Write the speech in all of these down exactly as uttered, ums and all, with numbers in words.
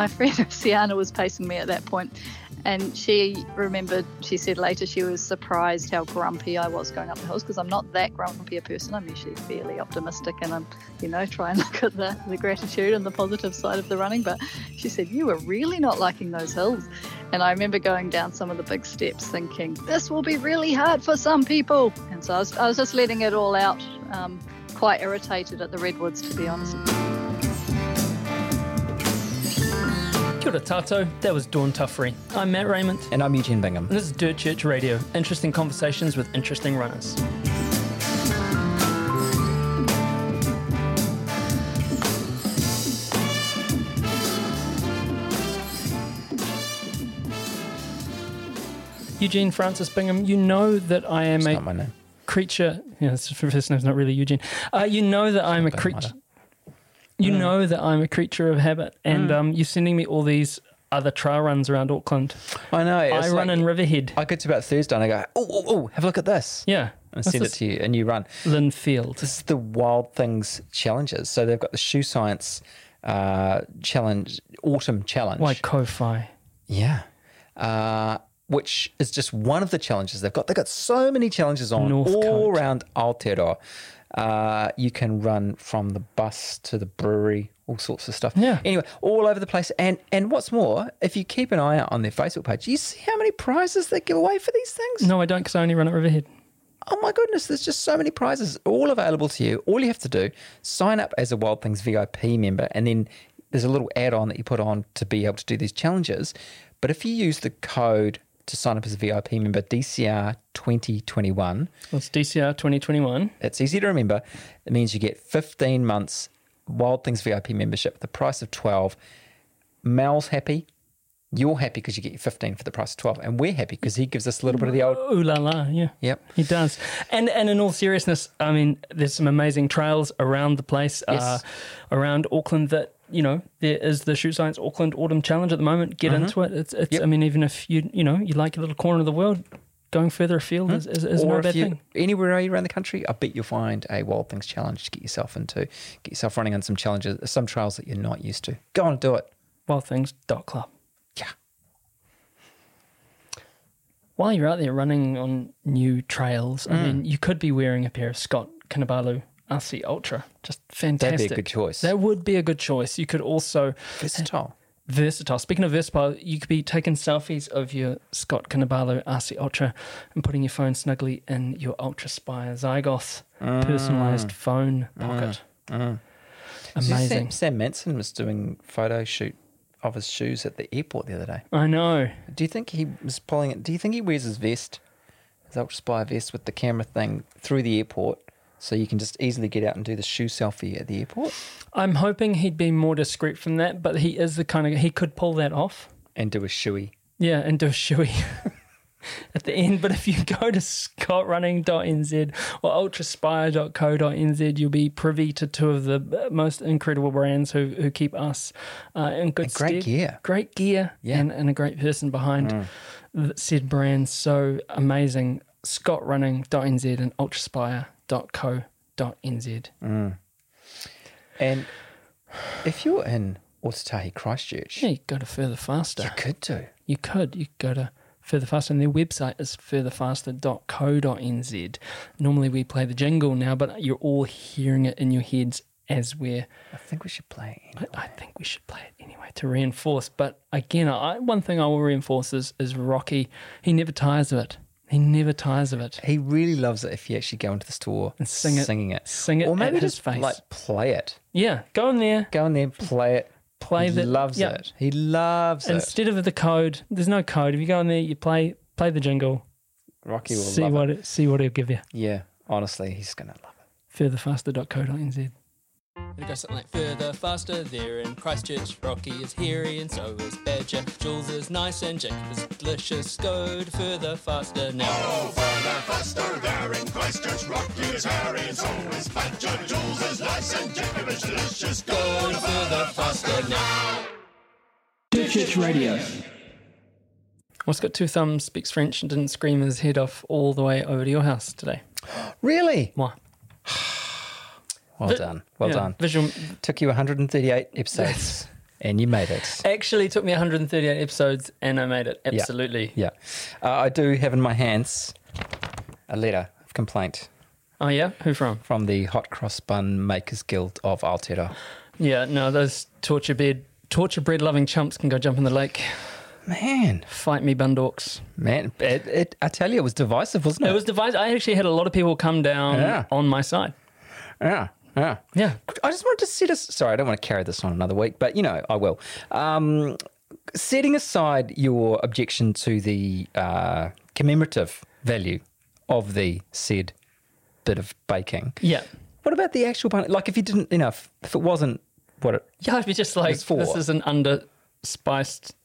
my friend Sienna was pacing me at that point, and she remembered, she said later she was surprised how grumpy I was going up the hills, because I'm not that grumpy a person. I'm usually fairly optimistic, and I'm, you know, try and look at the, the gratitude and the positive side of the running. But she said, you were really not liking those hills. And I remember going down some of the big steps thinking, this will be really hard for some people. And so I was, I was just letting it all out, um, quite irritated at the redwoods, to be honest. Kia ora tātou, that was Dawn Tuffery. I'm Matt Raymond. And I'm Eugene Bingham. And this is Dirt Church Radio, interesting conversations with interesting runners. Eugene Francis Bingham, you know that I am it's a not my name. creature... Yeah, his first name's not really Eugene. Uh, you know that I'm a creature... You mm. know that I'm a creature of habit, and mm. um, you're sending me all these other trail runs around Auckland. I know. I run like, in Riverhead. I get to about Thursday and I go, oh, oh, oh, have a look at this. Yeah. And I send it to you and you run. Linfield. This is the Wild Things Challenges. So they've got the Shoe Science uh, Challenge, Autumn Challenge. Waikofi. Yeah. Uh, which is just one of the challenges they've got. They've got so many challenges on Northcote. all around Aotearoa. Uh, you can run from the bus to the brewery, all sorts of stuff. Yeah. Anyway, all over the place. And and what's more, if you keep an eye out on their Facebook page, you see how many prizes they give away for these things? No, I don't, because I only run at Riverhead. Oh my goodness, there's just so many prizes all available to you. All you have to do, sign up as a Wild Things V I P member, and then there's a little add-on that you put on to be able to do these challenges. But if you use the code to sign up as a V I P member, D C R twenty twenty-one. Well, it's D C R twenty twenty-one. It's easy to remember. It means you get fifteen months Wild Things V I P membership at the price of twelve. Mal's happy. You're happy because you get your fifteen for the price of twelve. And we're happy because he gives us a little bit of the old... Ooh la la, yeah. Yep. He does. And and in all seriousness, I mean, there's some amazing trails around the place, Yes. uh, around Auckland that, you know, there is the Shoe Science Auckland Autumn Challenge at the moment. Get Mm-hmm. into it. It's, it's. Yep. I mean, even if you, you know, you like a little corner of the world, going further afield Hmm? is, is, is or no if bad you, thing. anywhere around the country, I bet you'll find a Wild Things challenge to get yourself into. Get yourself running on some challenges, some trails that you're not used to. Go on and do it. wild things dot club. Yeah. While you're out there running on new trails, I Mm. mean, you could be wearing a pair of Scott Kinabalu R C Ultra. Just fantastic. That'd be a good choice. That would be a good choice. You could also... Versatile. Versatile. Speaking of versatile, you could be taking selfies of your Scott Kinabalu R C Ultra and putting your phone snugly in your Ultra Spire Zygoth Mm. personalised phone pocket. Mm. Did you see Amazing. Sam, Sam Manson was doing photo shoot of his shoes at the airport the other day. I know. Do you think he was pulling it? Do you think he wears his vest, his Ultra Spire vest with the camera thing through the airport so you can just easily get out and do the shoe selfie at the airport? I'm hoping he'd be more discreet from that, but he is the kind of... He could pull that off. And do a shoey. Yeah, and do a shoey at the end. But if you go to scott running dot n z or ultraspire dot co dot n z, you'll be privy to two of the most incredible brands who, who keep us uh, in good And great stead. gear. Great gear, Yeah. and, and a great person behind Mm. th- said brands. So amazing. scott running dot n z and ultraspire dot co dot n z. Mm. And if you're in Otatahi, Christchurch, Yeah, you could go to Further Faster. you could do. You could. You could go to Further Faster, and their website is further faster dot co dot n z. Normally we play the jingle now, but you're all hearing it in your heads as we're... I think we should play it I, anyway. I think we should play it anyway to reinforce. But again, I, one thing I will reinforce is, is Rocky. He never tires of it. He never tires of it. He really loves it if you actually go into the store And sing it. singing it. Sing it Or maybe at his just face. like play it. Yeah, go in there. Go in there, play it. Play he the- loves yeah. it. He loves it. Instead of the code, there's no code. If you go in there, you play play the jingle. Rocky will See love what it. it, see what he'll give you. Yeah, honestly, he's going to love it. further faster dot co dot n z. It goes something like further, faster, there in Christchurch. Rocky is hairy and so is Badger. Jules is nice and Jacob is delicious. Go to further, faster now. Oh, further, faster, there in Christchurch. Rocky is hairy and so is Badger. Jules is nice and Jacob is delicious. Go to further, faster now. Dirt Church Radio. What's got two thumbs, speaks French, and didn't scream his head off all the way over to your house today? Really? What? Well Vi- done. Well yeah, done. Visual. Took you one hundred thirty-eight episodes and you made it. Actually, it took me one hundred thirty-eight episodes, and I made it. Absolutely. Yeah. Uh, I do have in my hands a letter of complaint Oh, yeah? Who from? from the Hot Cross Bun Makers Guild of Aotearoa. Yeah, no, those torture bed, torture bread loving chumps can go jump in the lake. Man, Fight me, bundorks. man, it, it, I tell you, it was divisive, wasn't it? It was divided. I actually had a lot of people come down Yeah. on my side. Yeah, yeah. Yeah. I just wanted to set us. Sorry, I don't want to carry this on another week, but you know, I will. Um, setting aside your objection to the uh, commemorative value of the said bit of baking, Yeah. what about the actual bun? Like, if you didn't, you know, if, if it wasn't what it. Yeah, I'd be just like, It's for- this is an underspiced,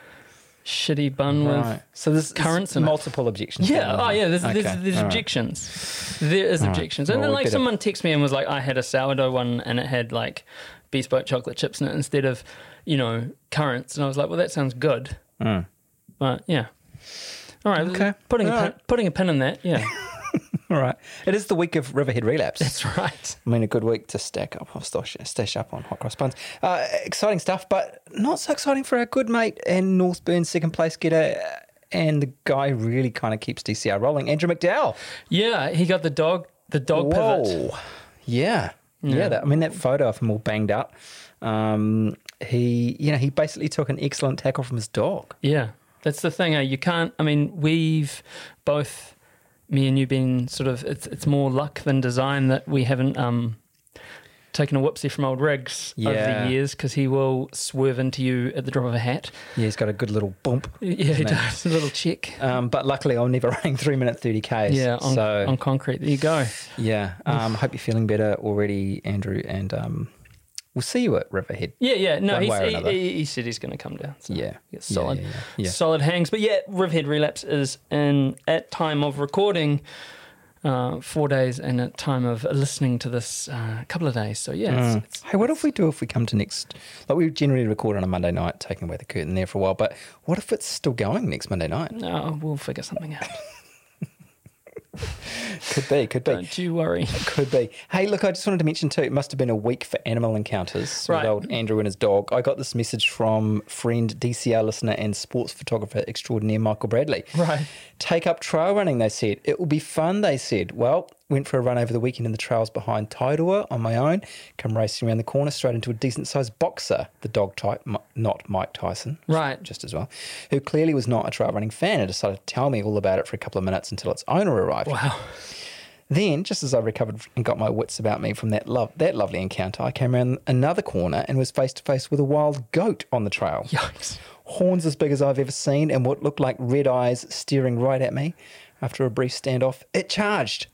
shitty bun with Right. So there's, currants there's in it. multiple objections. Yeah, then, oh yeah, there's, okay. there's, there's all right. objections. There is objections. And Well, then we like better- someone texted me and was like, I had a sourdough one and it had like bespoke chocolate chips in it instead of, you know, currants. And I was like, well, that sounds good. Mm. But yeah. All right. Okay. Putting, All a pin, right. putting a pin in that, yeah. All right. It is the week of Riverhead Relapse. That's right. I mean, a good week to stack up or stash, stash up on hot cross buns. Uh, exciting stuff, but not so exciting for our good mate and Northburn second place getter uh, and the guy who really kind of keeps D C R rolling, Andrew McDowell. Yeah, he got the dog, the dog pivot. Whoa. Yeah. Yeah. Yeah. that, I mean, that photo of him all banged up. Um, he, you know, he basically took an excellent tackle from his dog. Yeah, that's the thing. Eh? You can't. I mean, we've both, me and you, been sort of. It's it's more luck than design that we haven't um, taken a whoopsie from old Riggs over Yeah. the years because he will swerve into you at the drop of a hat. Yeah, he's got a good little bump. Yeah, he Isn't it? does a little check. Um, but luckily, I'm never running three minute thirty Ks. Yeah, on, so on concrete. There you go. yeah, um, hope you're feeling better already, Andrew, and um, we'll see you at Riverhead. Yeah, yeah. No, One he's, way or he, another. he, he said he's going to come down. So Yeah. he gets Yeah, solid, yeah, yeah, yeah. solid hangs. But yeah, Riverhead Relapse is in at time of recording. Uh, four days and at time of listening to this, uh, a couple of days. So yeah, Mm. it's, it's, Hey, what if we do if we come to next? Like we generally record on a Monday night, taking away the curtain there for a while. But what if it's still going next Monday night? no, we'll figure something out. Could be, could be, Don't you worry. could be. Hey, look, I just wanted to mention too. It must have been a week for animal encounters Right. with old Andrew and his dog. I got this message from friend, D C R listener, and sports photographer extraordinaire Michael Bradley. Right. Take up trail running, they said. It will be fun, they said. Well, went for a run over the weekend in the trails behind Tairua on my own. Come racing around the corner straight into a decent-sized boxer, the dog type, M- not Mike Tyson. Right. Just as well. Who clearly was not a trail running fan and decided to tell me all about it for a couple of minutes until its owner arrived. Wow. Then, just as I recovered and got my wits about me from that love, that lovely encounter, I came around another corner and was face to face with a wild goat on the trail. Yikes. Horns as big as I've ever seen and what looked like red eyes staring right at me. After a brief standoff, it charged.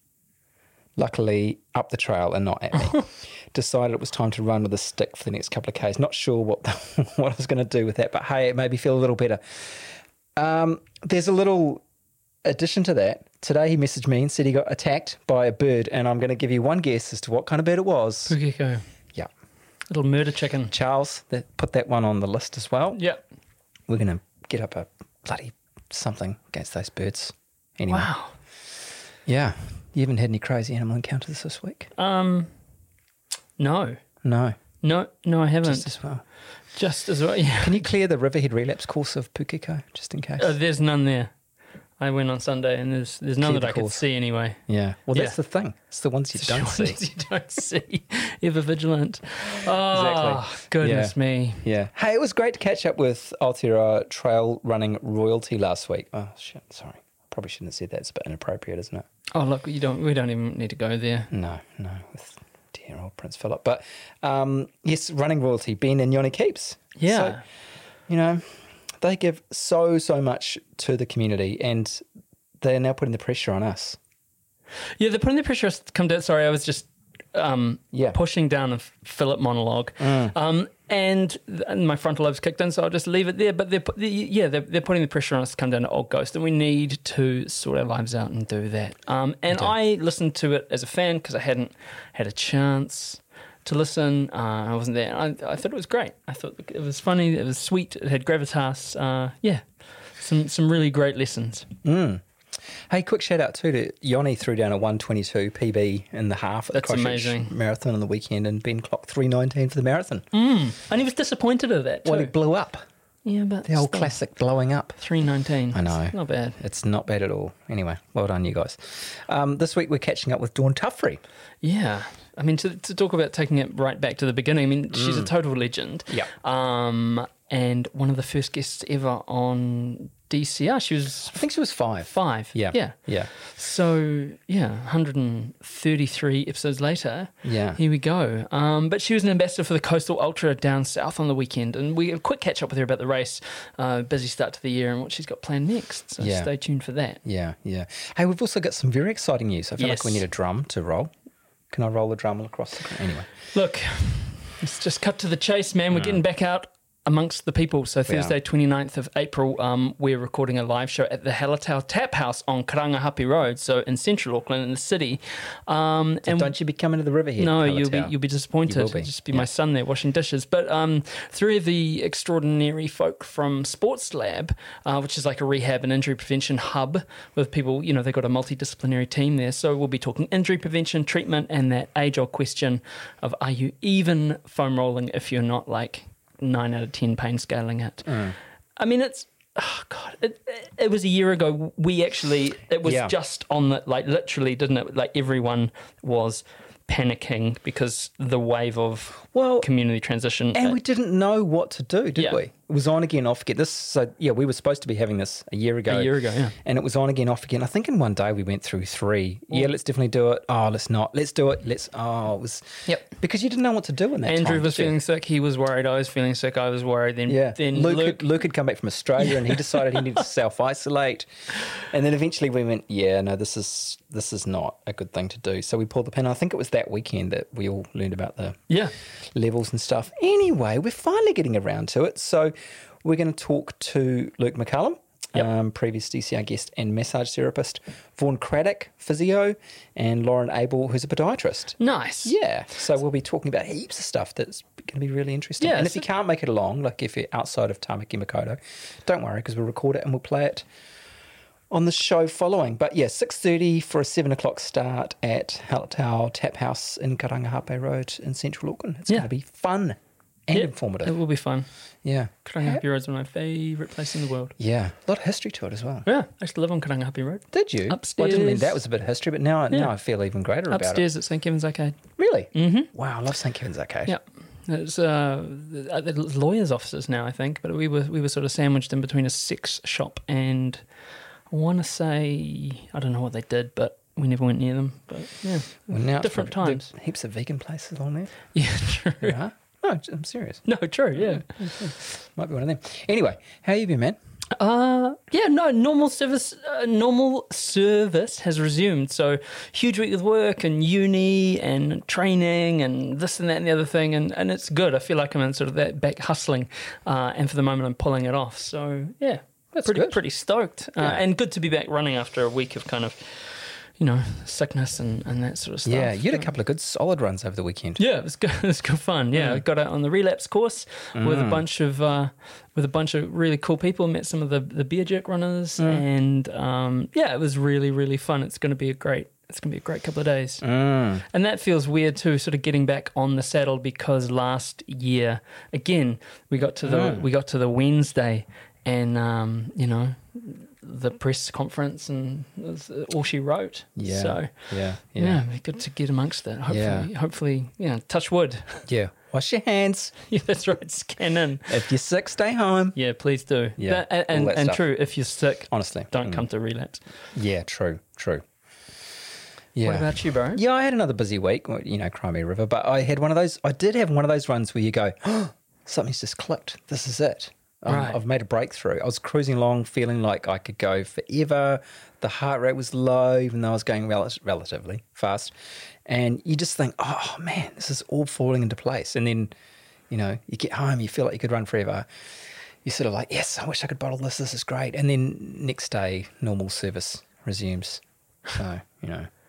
Luckily, up the trail and not at me. Decided it was time to run with a stick for the next couple of Ks. Not sure what what I was going to do with that, but hey, it made me feel a little better. Um, there's a little addition to that. Today he messaged me and said he got attacked by a bird, and I'm going to give you one guess as to what kind of bird it was. Pukeko. Yeah. Little murder chicken. Charles, that, put that one on the list as well. Yep. We're going to get up a bloody something against those birds. Anyway. Wow. Yeah. You haven't had any crazy animal encounters this week? Um, no. No. No, no, I haven't. Just as well. Just as well, yeah. Can you clear the Riverhead Relapse course of Pukeko, just in case? Uh, there's none there. I went on Sunday and there's there's none Clear that the I could course. see anyway. yeah. Well, that's Yeah. the thing. It's the ones you It's don't the see. ones you don't see. Ever vigilant. Oh, Exactly. goodness me. Yeah. Hey, it was great to catch up with Aotearoa trail running royalty last week. Oh, shit. Sorry. Probably shouldn't have said that. It's a bit inappropriate, isn't it? Oh, look, you don't. We don't even need to go there. No, no. With dear old Prince Philip. But um, yes, running royalty, Ben and Yoni Keeps. Yeah. So, you know, they give so, so much to the community and they're now putting the pressure on us. Yeah, they're putting the pressure us to come down. Sorry, I was just um, Yeah. pushing down a Philip monologue. Um, and, th- and my frontal lobe's kicked in, so I'll just leave it there. But they're, pu- the- yeah, they're, they're putting the pressure on us to come down to Old Ghost, and we need to sort our lives out and do that. Um, and I listened to it as a fan because I hadn't had a chance to listen. Uh, I wasn't there. I, I thought it was great. I thought it was funny. It was sweet. It had gravitas. Uh, yeah, some some really great lessons. Mm. Hey, quick shout out too to Yoni threw down a one twenty-two P B in the half at That's the Christchurch amazing. Marathon on the weekend, and Ben clocked three nineteen for the marathon. Mm. And he was disappointed at that too. Well, he blew up. Yeah, but The old still. classic blowing up. three nineteen. I know. Not bad. It's not bad at all. Anyway, well done, you guys. Um, this week we're catching up with Dawn Tuffrey. Yeah. I mean, to, to talk about taking it right back to the beginning, I mean, she's a total legend. Yeah. Um, and one of the first guests ever on D C R. She was I think she was five. five. Yeah. Yeah. Yeah. So, yeah, one hundred thirty-three episodes later, Yeah. here we go. Um, but she was an ambassador for the Coastal Ultra down south on the weekend. And we had a quick catch up with her about the race, uh, busy start to the year and what she's got planned next. So Yeah. stay tuned for that. Yeah, yeah. Hey, we've also got some very exciting news. I feel like we Yes. need a drum to roll. Can I roll the drum across the... Anyway. Look, let's just cut to the chase, man. We're getting back out amongst the people. So Thursday, twenty-ninth of April, um, we're recording a live show at the Hallertau Tap House on Karangahape Road, so in central Auckland in the city. Um, And don't you be coming to the Riverhead? No, you'll be Hallertau. you'll be disappointed. You will be. It'll just be Yeah. my son there washing dishes. But um, three of the extraordinary folk from Sports Lab, uh, which is like a rehab and injury prevention hub with people, you know, they've got a multidisciplinary team there. So we'll be talking injury prevention, treatment, and that age-old question of are you even foam rolling if you're not like nine out of ten pain scaling it? Mm. I mean, it's oh god, it, it, it was a year ago. We actually, it was Yeah. just on the like literally, didn't it? Like everyone was panicking because the wave of Well, community transition. And uh, we didn't know what to do, did Yeah. we? It was on again, off again. This, so yeah, we were supposed to be having this a year ago. A year ago, yeah. And it was on again, off again. I think in one day we went through three. Yeah, let's definitely do it. Oh, let's not. Let's do it. Let's. Oh, it was. Yep. Because you didn't know what to do in that Andrew time, was did you? feeling sick. He was worried. I was feeling sick. I was worried. Then, Yeah. then Luke, Luke, Had, Luke had come back from Australia and he decided he needed to self isolate. And then eventually we went, yeah, no, this is this is not a good thing to do. So we pulled the pin. I think it was that weekend that we all learned about the yeah, levels and stuff. Anyway, we're finally getting around to it. So we're going to talk to Luke McCullum, Yep. um, previous D C R guest and massage therapist, Vaughan Craddock, physio, and Lauren Abel, who's a podiatrist. nice. Yeah, so we'll be talking about heaps of stuff that's going to be really interesting. Yeah, and if so- you can't make it along, like if you're outside of Tamaki Makaurau, don't worry because we'll record it and we'll play it on the show following. But yeah, six thirty for a seven o'clock start at Hallertau Tap House in Karangahape Road in central Auckland. It's Yeah. going to be fun and Yeah, informative. It will be fun. Yeah. Karangahape Road's one of my favourite places in the world. Yeah, a lot of history to it as well. Yeah, I used to live on Karangahape Road. Did you? Upstairs. Well, I didn't mean that was a bit of history, but now, Yeah. now I feel even greater about it. Upstairs at Saint Kevin's Arcade. Really? Mm-hmm. Wow, I love Saint Kevin's Arcade. Yeah. It's uh, the the lawyers' offices now, I think, but we were we were sort of sandwiched in between a sex shop and I want to say I don't know what they did, but we never went near them. But yeah, Well, now it's different probably- times. there's heaps of vegan places along there. Yeah, true. Yeah. No, I'm serious. No, true. Yeah. Might be one of them. Anyway, how you been, man? Uh, yeah, no, normal service, uh, normal service has resumed. So huge week with work and uni and training and this and that and the other thing. And, and it's good. I feel like I'm in sort of that back hustling. Uh, and for the moment I'm pulling it off. So yeah, That's pretty, good. pretty stoked. Uh, Yeah. and good to be back running after a week of kind of, you know, sickness and, and that sort of stuff. Yeah, you had a couple of good solid runs over the weekend. Yeah, it was good. It was good fun. Yeah, I got out on the relapse course with a bunch of uh, with a bunch of really cool people. Met some of the the beer jerk runners, and um, yeah, it was really really fun. It's going to be a great. It's going to be a great couple of days, Mm. and that feels weird too. Sort of getting back on the saddle because last year again we got to the Mm. we got to the Wednesday, and um, you know. The press conference and that's all she wrote. Yeah. So Yeah. yeah, Yeah. we good to get amongst it. Hopefully, Yeah. hopefully, yeah. Touch wood. Yeah. Wash your hands. Yeah, that's right. Scan in. If you're sick, stay home. Yeah, please do. Yeah, That- and all and, that and stuff. true, if you're sick, Honestly. don't Mm. come to relapse. Yeah, true, true. Yeah. What about you, bro? Yeah, I had another busy week, well, you know, Crimea River, but I had one of those, I did have one of those runs where you go, oh, something's just clicked. This is it. Um, Right. I've made a breakthrough. I was cruising along feeling like I could go forever. The heart rate was low, even though I was going rel- relatively fast. And you just think, oh, man, this is all falling into place. And then, you know, you get home, you feel like you could run forever. You're sort of like, yes, I wish I could bottle this. This is great. And then next day, normal service resumes. So, you know,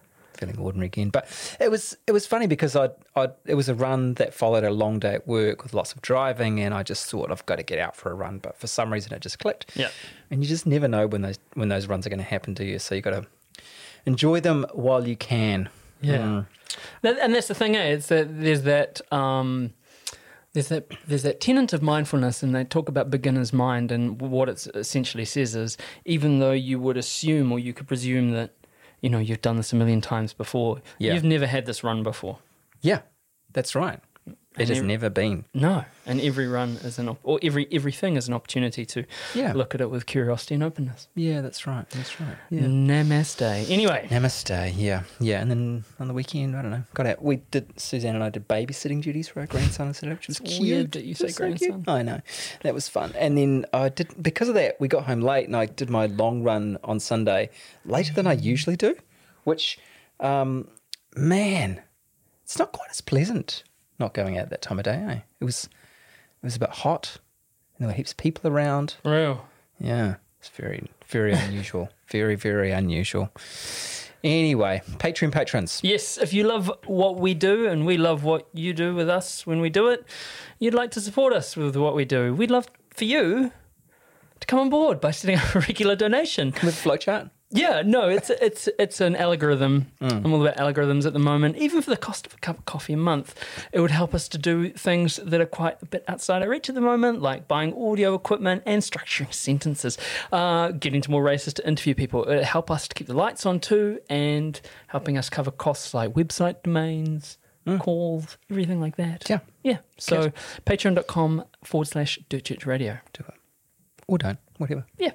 feeling ordinary again. But it was it was funny because I I it was a run that followed a long day at work with lots of driving, and I just thought I've got to get out for a run. But for some reason, it just clicked. Yeah. And you just never know when those when those runs are going to happen to you. So you got to enjoy them while you can. Yeah. Mm. That, and that's the thing, eh? It's that there's that um, there's that there's that tenet of mindfulness, and they talk about beginner's mind, and what it essentially says is, even though you would assume or you could presume that, you know, you've done this a million times before, Yeah. you've never had this run before. Yeah, that's right. It And has every- never been. No, and every run is an op- or every everything is an opportunity to Yeah. look at it with curiosity and openness. Yeah, that's right. That's right. Yeah. Namaste. Anyway, Namaste, yeah. Yeah, and then on the weekend, I don't know, got out. We did, Suzanne and I did babysitting duties for our grandson and Saturday, which was It's cute. weird that you say It was so cute. grandson. I know. That was fun. And then I did, because of that, we got home late and I did my long run on Sunday later than I usually do, which, um, man, it's not quite as pleasant not going out that time of day, eh? It was, it was a bit hot, and there were heaps of people around. real. Yeah, it's very, very unusual. Very, very unusual. Anyway, Patreon patrons. Yes, if you love what we do and we love what you do with us when we do it, you'd like to support us with what we do. We'd love for you to come on board by setting up a regular donation. With flowchart. Yeah, no, it's it's it's an algorithm. I'm all about algorithms at the moment. Even for the cost of a cup of coffee a month, it would help us to do things that are quite a bit outside our reach at the moment, like buying audio equipment and structuring sentences, uh, getting to more races to interview people. It would help us to keep the lights on too, and helping us cover costs like website domains, calls, everything like that. Yeah. Yeah. So patreon.com forward slash Dirt Church Radio. Do it. Or don't, whatever. Yeah.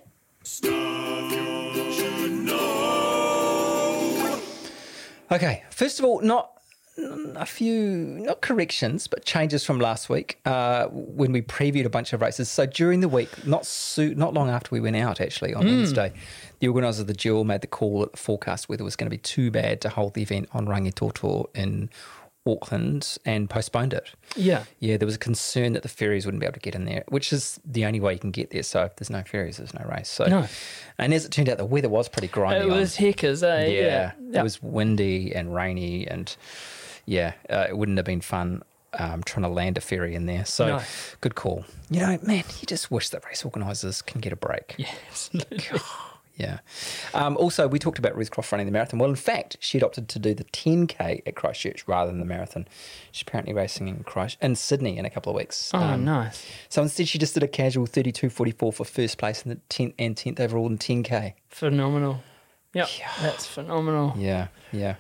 Okay, first of all, not a few, not corrections, but changes from last week uh, when we previewed a bunch of races. So during the week, not so, not long after we went out, actually, on Wednesday, the organisers of the Duel made the call that the forecast weather was going to be too bad to hold the event on Rangitoto in Auckland and postponed it. Yeah. Yeah, there was a concern that the ferries wouldn't be able to get in there, which is the only way you can get there. So if there's no ferries, there's no race. So, No. And as it turned out, the weather was pretty grimy. It was on, heckers, eh? yeah, Yeah. it was windy and rainy, and yeah, uh, it wouldn't have been fun um, trying to land a ferry in there. So No. good call. You know, man, you just wish that race organisers can get a break. Yeah, absolutely. Yeah. Um, also, we talked about Ruth Croft running the marathon. Well, in fact, she'd opted to do the ten K at Christchurch rather than the marathon. She's apparently racing in Christ in Sydney in a couple of weeks. Oh, Um, nice. So instead, she just did a casual thirty-two forty-four for first place in the tenth and tenth overall in ten K. Phenomenal. Yep, that's phenomenal. Yeah, yeah.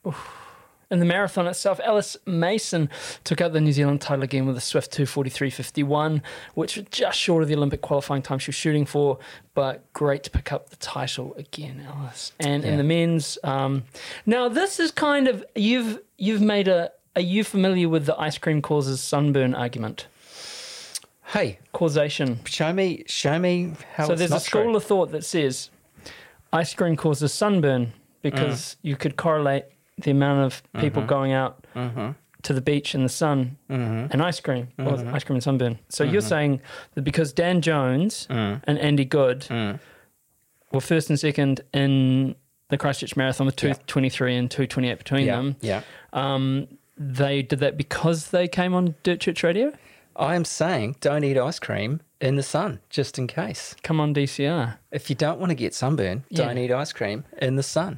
In the marathon itself, Alice Mason took out the New Zealand title again with a swift two forty-three fifty-one, which was just short of the Olympic qualifying time she was shooting for, but great to pick up the title again, Alice. And in Yeah. the men's, um, now this is kind of, you've you've made a, are you familiar with the ice cream causes sunburn argument? Hey, Causation. show me, show me how So it's there's not a school true. of thought that says ice cream causes sunburn because Mm. you could correlate the amount of people Mm-hmm. going out to the beach in the sun and ice cream, or Mm-hmm. ice cream and sunburn. So you're saying that because Dan Jones Mm. and Andy Good were first and second in the Christchurch Marathon with two twenty-three and two twenty-eight between Yeah, them, yeah. um, they did that because they came on Dirt Church Radio? I am saying don't eat ice cream in the sun, just in case. Come on, D C R. If you don't want to get sunburn, don't Yeah. eat ice cream in the sun.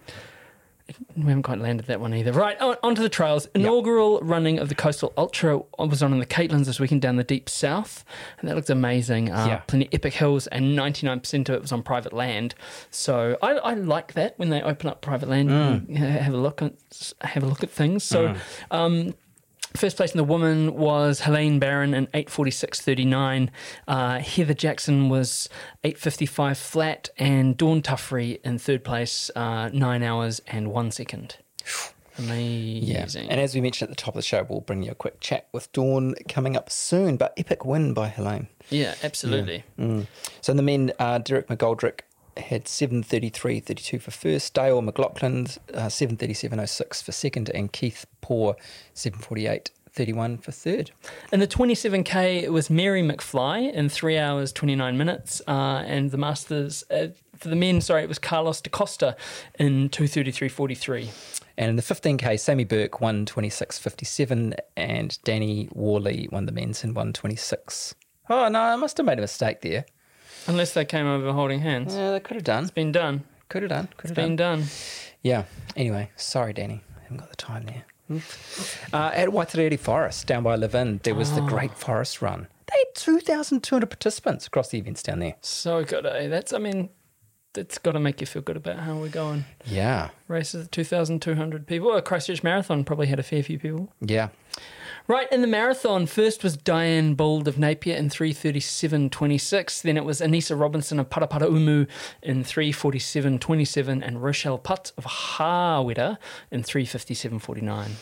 We haven't quite landed that one either. Right, on, on to the trails. Inaugural running of the Coastal Ultra was on in the Caitlin's this weekend down the deep south, and that looked amazing. Uh, Yeah. Plenty of epic hills, and ninety-nine percent of it was on private land. So I, I like that when they open up private land, Mm. and have a look at have a look at things. So. Um, First place in the woman was Helene Barron in eight forty-six thirty-nine. Uh, Heather Jackson was eight fifty-five flat, and Dawn Tuffrey in third place, uh, nine hours and one second. Amazing. And as we mentioned at the top of the show, we'll bring you a quick chat with Dawn coming up soon. But epic win by Helene. Yeah, absolutely. Mm. So in the men, uh, Derek McGoldrick had seven thirty-three thirty-two for first, Dale McLaughlin uh, seven thirty-seven oh six for second, and Keith Poor seven forty-eight thirty-one for third. In the twenty-seven K, it was Mary McFly in three hours, twenty-nine minutes. Uh, and the Masters, uh, for the men, sorry, it was Carlos da Costa in two thirty-three forty-three. And in the fifteen K, Sammy Burke won twenty-six fifty-seven and Danny Worley won the men's in one twenty-six. Oh, no, I must have made a mistake there. Unless they came over holding hands. Yeah, they could have done. It's been done. Could have done. Could have It's been done. done. Yeah. Anyway, sorry, Danny. I haven't got the time there. Uh, at Waitarere Forest, down by Levin, there was the Great Forest Run. They had two thousand two hundred participants across the events down there. So good, eh? That's, I mean, that's got to make you feel good about how we're going. Yeah. Races, two thousand two hundred people. Well, Christchurch Marathon probably had a fair few people. Yeah. Right, in the marathon, first was Diane Bold of Napier in three thirty-seven twenty-six. Then it was Anissa Robinson of Parapara Umu in three forty-seven twenty-seven and Rochelle Putt of Hawera in three fifty-seven forty-nine.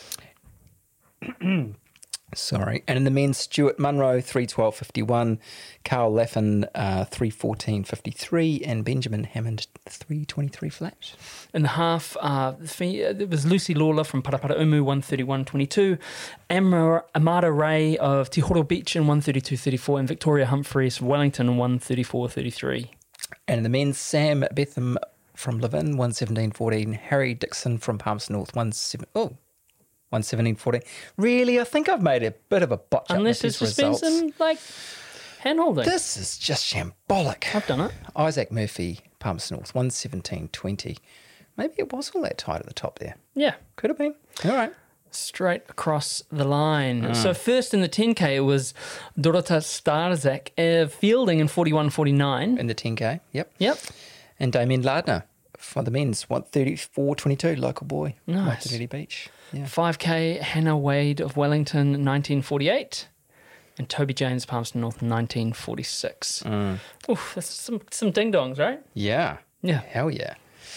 Sorry. And in the men's, Stuart Munro, three twelve fifty-one, Carl Laffin, uh, three fourteen fifty-three, and Benjamin Hammond, three twenty-three flat. In the half, uh, there was Lucy Lawler from Parapara Umu, one thirty-one twenty-two, Amara, Amada Ray of Te Horo Beach in one thirty-two thirty-four, and Victoria Humphreys from Wellington in one thirty-four thirty-three. And in the men's, Sam Betham from Levin, one seventeen fourteen, Harry Dixon from Palmerston North, one seven, oh, one seventeen fourteen. Really, I think I've made a bit of a botch Unless up with it's these just been results. some, like, hand-holding. This is just shambolic. I've done it. Isaac Murphy, Palmerston North, one seventeen twenty. Maybe it was all that tight at the top there. Yeah. Could have been. All right. Straight across the line. So first in the ten K, it was Dorota Starzak uh, fielding in forty-one forty-nine. In the ten K, yep. Yep. And Damien Lardner for the men's, one thirty-four twenty-two, local boy. Nice. Waitarere Beach. Yeah. five K, Hannah Wade of Wellington, nineteen forty-eight. And Toby James, Palmerston North, nineteen forty-six. Mm. Oof, that's some, some ding-dongs, right? Yeah. Yeah. Hell yeah.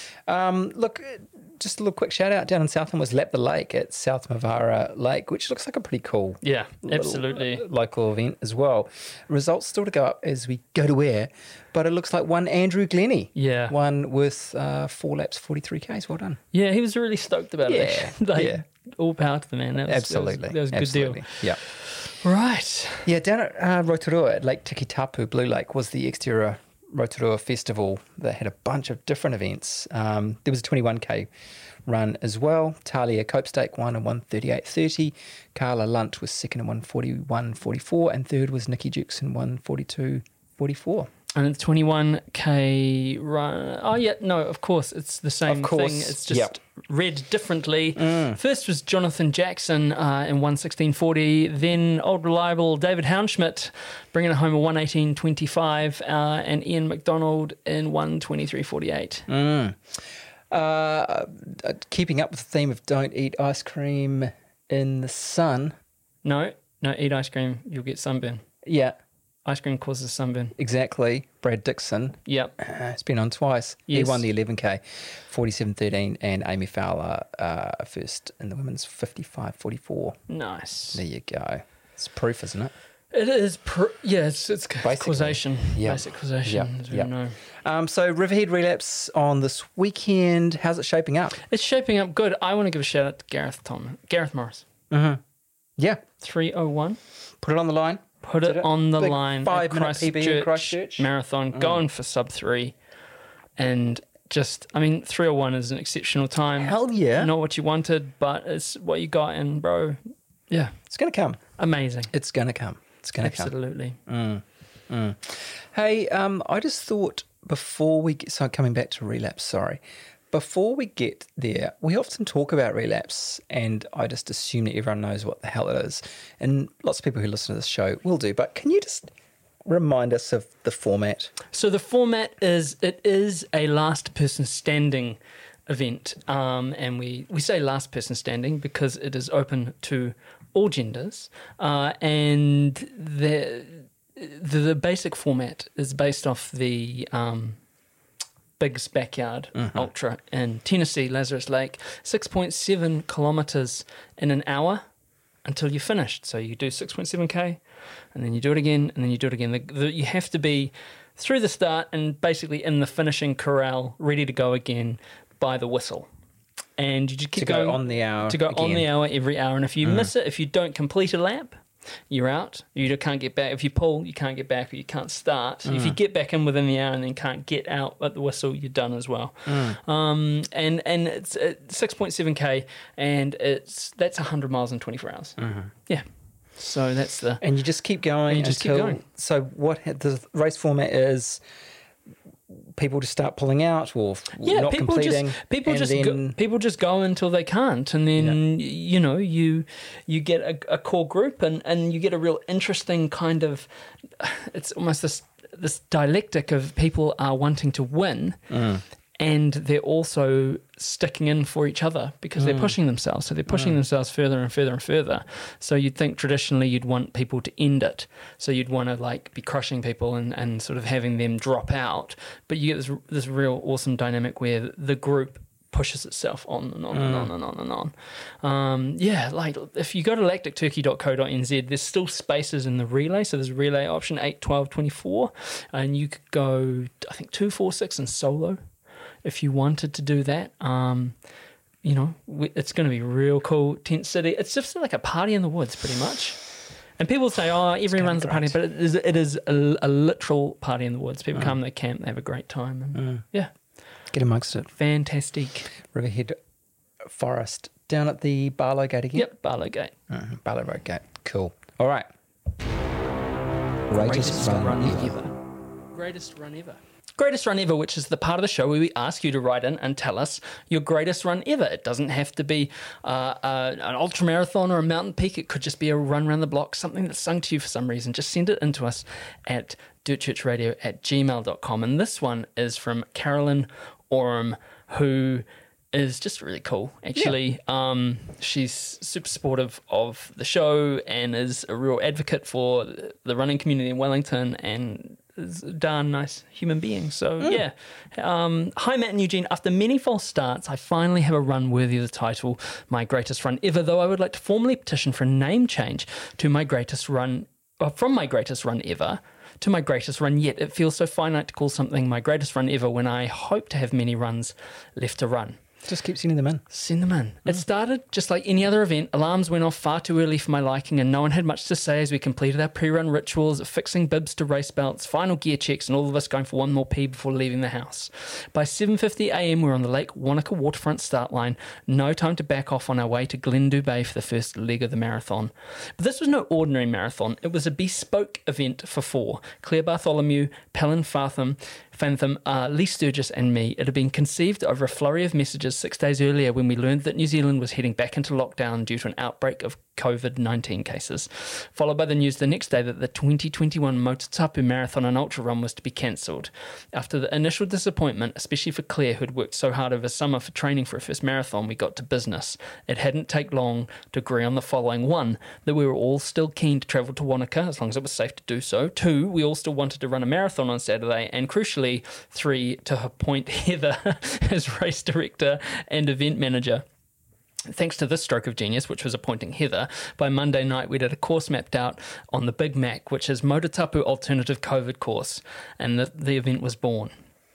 Um, look, just a little quick shout out down in Southland was Lap the Lake at South Mavara Lake, which looks like a pretty cool Yeah, little, absolutely. uh, local event as well. Results still to go up as we go to air, but it looks like one Andrew Glennie. Yeah. One with uh, four laps, forty-three Ks. Well done. Yeah, he was really stoked about Yeah, it. Like, yeah. All power to the man. That was, Absolutely. That was, that was a good Absolutely. Yeah. deal. Right. Yeah, down at uh, Rotorua at Lake Tikitapu, Blue Lake, was the exterior Rotorua Festival that had a bunch of different events. Um, there was a twenty-one K run as well. Talia Copestake won in one thirty-eight thirty. Carla Lunt was second in one forty-one forty-four, and third was Nikki Jukes in one forty-two forty-four. And the twenty-one K run. Oh, yeah. No, of course. It's the same Of course, thing. It's just yep. read differently. First was Jonathan Jackson uh, in one sixteen forty. Then old reliable David Houndschmidt bringing it home at one eighteen twenty-five. Uh, and Ian McDonald in one twenty-three forty-eight. Mm. Uh, keeping up with the theme of don't eat ice cream in the sun. No, no, eat ice cream. You'll get sunburn. Yeah, Ice cream causes sunburn. exactly. Brad Dixon. Yep. Uh, it's been on twice. Yes. He won the eleven K, forty-seven thirteen, and Amy Fowler uh, first in the women's fifty-five forty-four. Nice. There you go. It's proof, isn't it? It is, pr- yeah, it's, it's Basically, causation. yeah. Basic causation, Yeah, as we yeah. know. Um, so Riverhead relapse on this weekend. How's it shaping up? It's shaping up good. I want to give a shout out to Gareth Tom, Gareth Morris. Yeah, three oh one. put it on the line. Put Did it it? on the Big line. five at minute P B in Christchurch. Marathon, going for sub three. And just, I mean, three oh one is an exceptional time. Hell yeah. Not what you wanted, but it's what you got. And, bro, yeah, It's going to come. amazing. It's going to come. It's going to come. Absolutely. Hey, um, I just thought before we get, so coming back to relapse, sorry, before we get there, we often talk about relapse, and I just assume that everyone knows what the hell it is, and lots of people who listen to this show will do. But can you just remind us of the format? So the format is, it is a last person standing event. Um, and we, we say last person standing because it is open to all genders. Uh, and the, the the basic format is based off the um, Big's Backyard Ultra in Tennessee, Lazarus Lake, six point seven kilometres in an hour until you're finished. So you do six point seven K, and then you do it again, and then you do it again. The, the, you have to be through the start and basically in the finishing corral, ready to go again by the whistle. and you just keep To go going on the hour to go on again. the hour every hour. And if you miss it, if you don't complete a lap, you're out. You can't get back. If you pull, you can't get back, or you can't start. If you get back in within the hour and then can't get out at the whistle, you're done as well. Um, and and it's uh, six point seven K, and it's that's one hundred miles in twenty-four hours. Yeah. So that's the... And you just keep going. And you just keep until, going. So what ha- the race format is, people just start pulling out or Yeah, not people completing. just people and just then, go, people just go until they can't, and then you know you you get a, a core group, and, and you get a real interesting kind of, it's almost this this dialectic of people are wanting to win, Mm. and they're also sticking in for each other because they're pushing themselves. So they're pushing themselves further and further and further. So you'd think traditionally you'd want people to end it. So you'd want to like be crushing people and, and sort of having them drop out. But you get this this real awesome dynamic where the group pushes itself on and on and on and on and on. Um, yeah, like if you go to lactic turkey dot co dot n z, there's still spaces in the relay. So there's relay option eight, twelve, twenty-four. And you could go, I think, two, four, six and solo. If you wanted to do that, um, you know, we, it's going to be real cool. Tent City, it's just like a party in the woods, pretty much. And people say, "Oh, every run's a party," but it is, it is a, a literal party in the woods. People come, they camp, they have a great time, and yeah, get amongst it. fantastic. Riverhead Forest down at the Barlow Gate again. Yep, Barlow Gate. Mhm, Barlow Road Gate. Cool. All right. Greatest, run, ever. Greatest run ever. Greatest run ever, which is the part of the show where we ask you to write in and tell us your greatest run ever. It doesn't have to be uh, uh, an ultra marathon or a mountain peak. It could just be a run around the block, something that's sung to you for some reason. Just send it in to us at dirtchurchradio at gmail dot com. And this one is from Carolyn Oram, who is just really cool, actually. Yeah. Um, she's super supportive of the show and is a real advocate for the running community in Wellington, and is a darn nice human being. So, mm. yeah. Um, hi, Matt and Eugene. After many false starts, I finally have a run worthy of the title, My Greatest Run Ever, though I would like to formally petition for a name change to My Greatest Run, uh, from My Greatest Run Ever to My Greatest Run Yet. It feels so finite to call something My Greatest Run Ever when I hope to have many runs left to run. Just keep sending them in. Send them in. It started just like any other event. Alarms went off far too early for my liking, and no one had much to say as we completed our pre-run rituals, fixing bibs to race belts, final gear checks, and all of us going for one more pee before leaving the house. By seven fifty a m, we were on the Lake Wanaka waterfront start line. No time to back off on our way to Glendu Bay for the first leg of the marathon. But this was no ordinary marathon. It was a bespoke event for four. Claire Bartholomew, Palin Fartham, Fantham, uh, Lee Sturgis and me. It had been conceived over a flurry of messages six days earlier when we learned that New Zealand was heading back into lockdown due to an outbreak of COVID nineteen cases, followed by the news the next day that the twenty twenty-one Motutapu Marathon and Ultra Run was to be cancelled. After the initial disappointment, especially for Claire, who had worked so hard over summer for training for her first marathon, we got to business. It hadn't taken long to agree on the following. One, that we were all still keen to travel to Wanaka, as long as it was safe to do so. Two, we all still wanted to run a marathon on Saturday. And crucially, three, to appoint Heather as race director and event manager. Thanks to this stroke of genius, which was appointing Heather, by Monday night we'd had a course mapped out on the Big Mac, which is Motutapu Alternative COVID Course, and the, the event was born.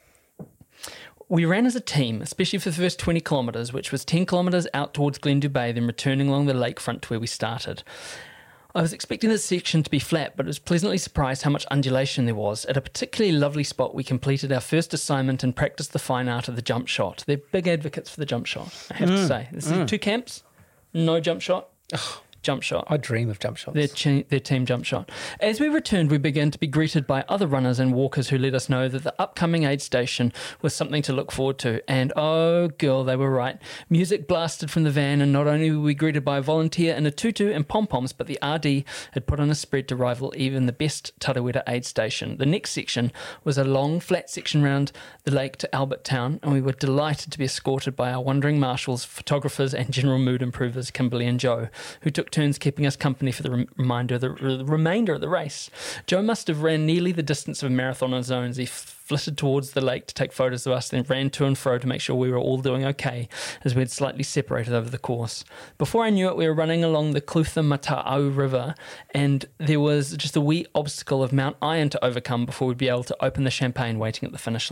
We ran as a team, especially for the first twenty kilometres, which was ten kilometres out towards Glendu Bay, then returning along the lakefront to where we started. I was expecting this section to be flat, but was pleasantly surprised how much undulation there was. At a particularly lovely spot, we completed our first assignment and practiced the fine art of the jump shot. They're big advocates for the jump shot, I have mm. to say. This mm. is two camps, no jump shot. Ugh. Jump shot. I dream of jump shots. Their, chi- their team jump shot. As we returned, we began to be greeted by other runners and walkers who let us know that the upcoming aid station was something to look forward to. And oh, girl, they were right. Music blasted from the van, and not only were we greeted by a volunteer in a tutu and pom-poms, but the R D had put on a spread to rival even the best Tarawera aid station. The next section was a long, flat section round the lake to Albert Town, and we were delighted to be escorted by our wandering marshals, photographers, and general mood improvers, Kimberly and Joe, who took turns keeping us company for the re- reminder of the, the remainder of the race. Joe must have ran nearly the distance of a marathon on his own as he flitted towards the lake to take photos of us, then ran to and fro to make sure we were all doing okay, as we had slightly separated over the course. Before I knew it, we were running along the Clutha Mata'au River, and there was just a wee obstacle of Mount Iron to overcome before we'd be able to open the champagne waiting at the finish line.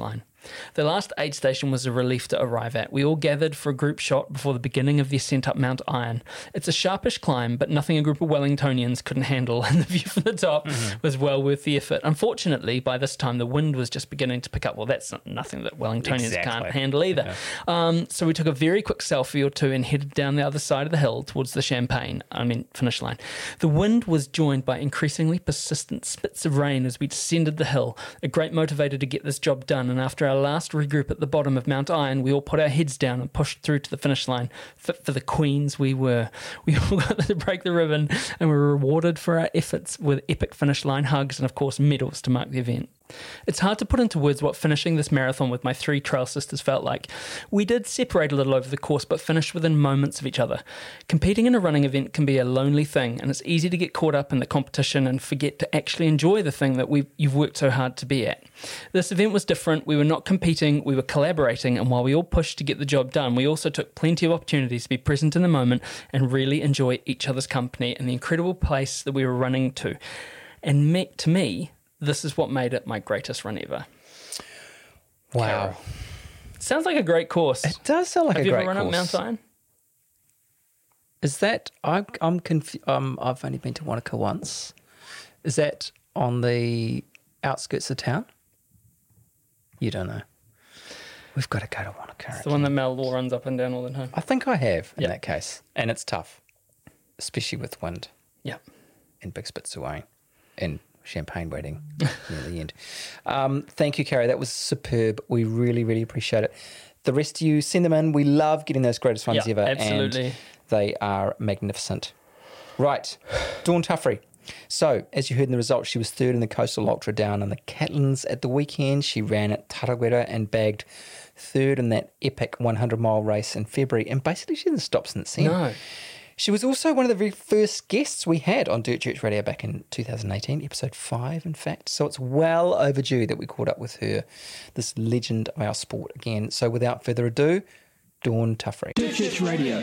The last aid station was a relief to arrive at. We all gathered for a group shot before the beginning of the ascent up Mount Iron. It's a sharpish climb, but nothing a group of Wellingtonians couldn't handle, and the view from the top mm-hmm. was well worth the effort. Unfortunately, by this time, the wind was just beginning to pick up. Well, that's not, nothing that Wellingtonians exactly. can't handle either. Yeah. Um, so we took a very quick selfie or two and headed down the other side of the hill towards the Champagne, I mean, finish line. The wind was joined by increasingly persistent spits of rain as we descended the hill, a great motivator to get this job done, and after our last regroup at the bottom of Mount Iron, we all put our heads down and pushed through to the finish line. Fit for the queens we were. We all got to break the ribbon and were rewarded for our efforts with epic finish line hugs and, of course, medals to mark the event. It's hard to put into words what finishing this marathon with my three trail sisters felt like. We did separate a little over the course, but finished within moments of each other. Competing in a running event can be a lonely thing, and it's easy to get caught up in the competition and forget to actually enjoy the thing that we've, you've worked so hard to be at. This event was different. We were not competing, we were collaborating, and while we all pushed to get the job done, we also took plenty of opportunities to be present in the moment and really enjoy each other's company and the incredible place that we were running to. And me, to me, this is what made it my greatest run ever. Wow. Carol. Sounds like a great course. It does sound like Have a you great ever run course. up Mount Iron? Is that, I, I'm confu- um, I've only been to Wanaka once. Is that on the outskirts of town? You don't know. We've got to go to Wanaka. It's the one that Mel Law runs up and down all the time. I think I have in Yep. that case. And it's tough, especially with wind. Yeah. And big spits away. And champagne waiting near the end. Um, thank you, Carrie. That was superb. We really, really appreciate it. The rest of you, send them in. We love getting those greatest ones Yeah, ever. absolutely. And they are magnificent. Right. Dawn Tuffrey. So, as you heard in the results, she was third in the Coastal Ultra down in the Catlins at the weekend. She ran at Tarawera and bagged third in that epic hundred mile race in February. And basically, she didn't stop since then. No. She was also one of the very first guests we had on Dirt Church Radio back in two thousand eighteen, episode five, in fact. So it's well overdue that we caught up with her, this legend of our sport again. So without further ado, Dawn Tuffrey. Dirt Church Radio.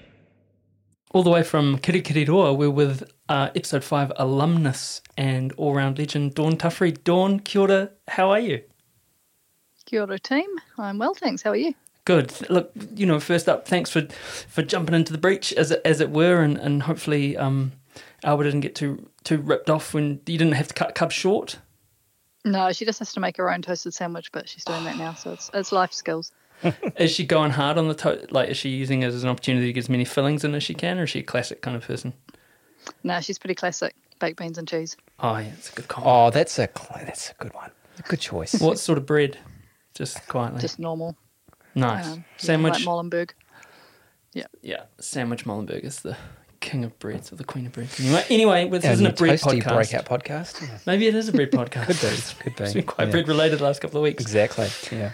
All the way from Kirikiriroa, we're with uh, episode five alumnus and all-round legend Dawn Tuffrey. Dawn, kia ora, how are you? Kia ora, team. I'm well, thanks. How are you? Good. Look, you know, first up, thanks for for jumping into the breach, as it, as it were, and, and hopefully um, Alba didn't get too too ripped off when you didn't have to cut Cub short. No, she just has to make her own toasted sandwich, but she's doing that now, so it's it's life skills. Is she going hard on the toast? Like, is she using it as an opportunity to get as many fillings in as she can, or is she a classic kind of person? No, she's pretty classic. Baked beans and cheese. Oh, yeah, it's a good combo. Oh, that's a that's a good one. Good choice. What sort of bread? Just quietly. Just normal. Nice. Um, Sandwich. Yeah, like Molenberg. Yeah. Yeah, sandwich Molenberg is the king of breads, or the queen of breads. Anyway, anyway this Our isn't a new bread toasty podcast. breakout podcast. Yeah. Maybe it is a bread podcast. Could be. Could be. It's been quite Yeah. bread related the last couple of weeks. Exactly. Yeah.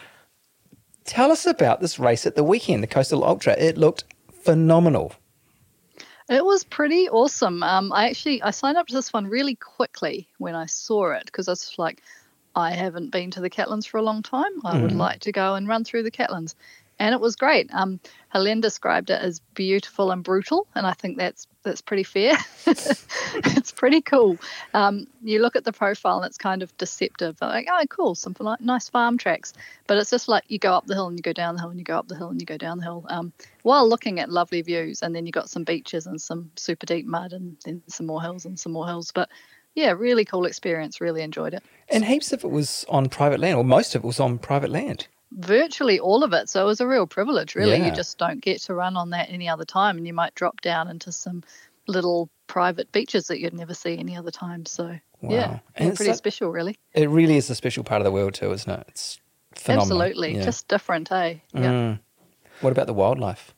Tell us about this race at the weekend, the Coastal Ultra. It looked phenomenal. It was pretty awesome. Um, I actually I signed up to this one really quickly when I saw it because I was like, I haven't been to the Catlins for a long time. I Mm. would like to go and run through the Catlins. And it was great. Um, Helene described it as beautiful and brutal, and I think that's that's pretty fair. It's pretty cool. Um, you look at the profile and it's kind of deceptive. Like, oh, cool, some like nice farm tracks. But it's just like you go up the hill and you go down the hill and you go up the hill and you go down the hill um, while looking at lovely views. And then you got some beaches and some super deep mud and then some more hills and some more hills. But yeah, really cool experience. Really enjoyed it. And heaps of it was on private land, or most of it was on private land. Virtually all of it. So it was a real privilege, really. Yeah. You just don't get to run on that any other time, and you might drop down into some little private beaches that you'd never see any other time. So Wow. yeah, And yeah it's pretty so- special, really. It really is a special part of the world too, isn't it? It's phenomenal. Absolutely, Yeah. just different, eh? Yeah. Mm. What about the wildlife?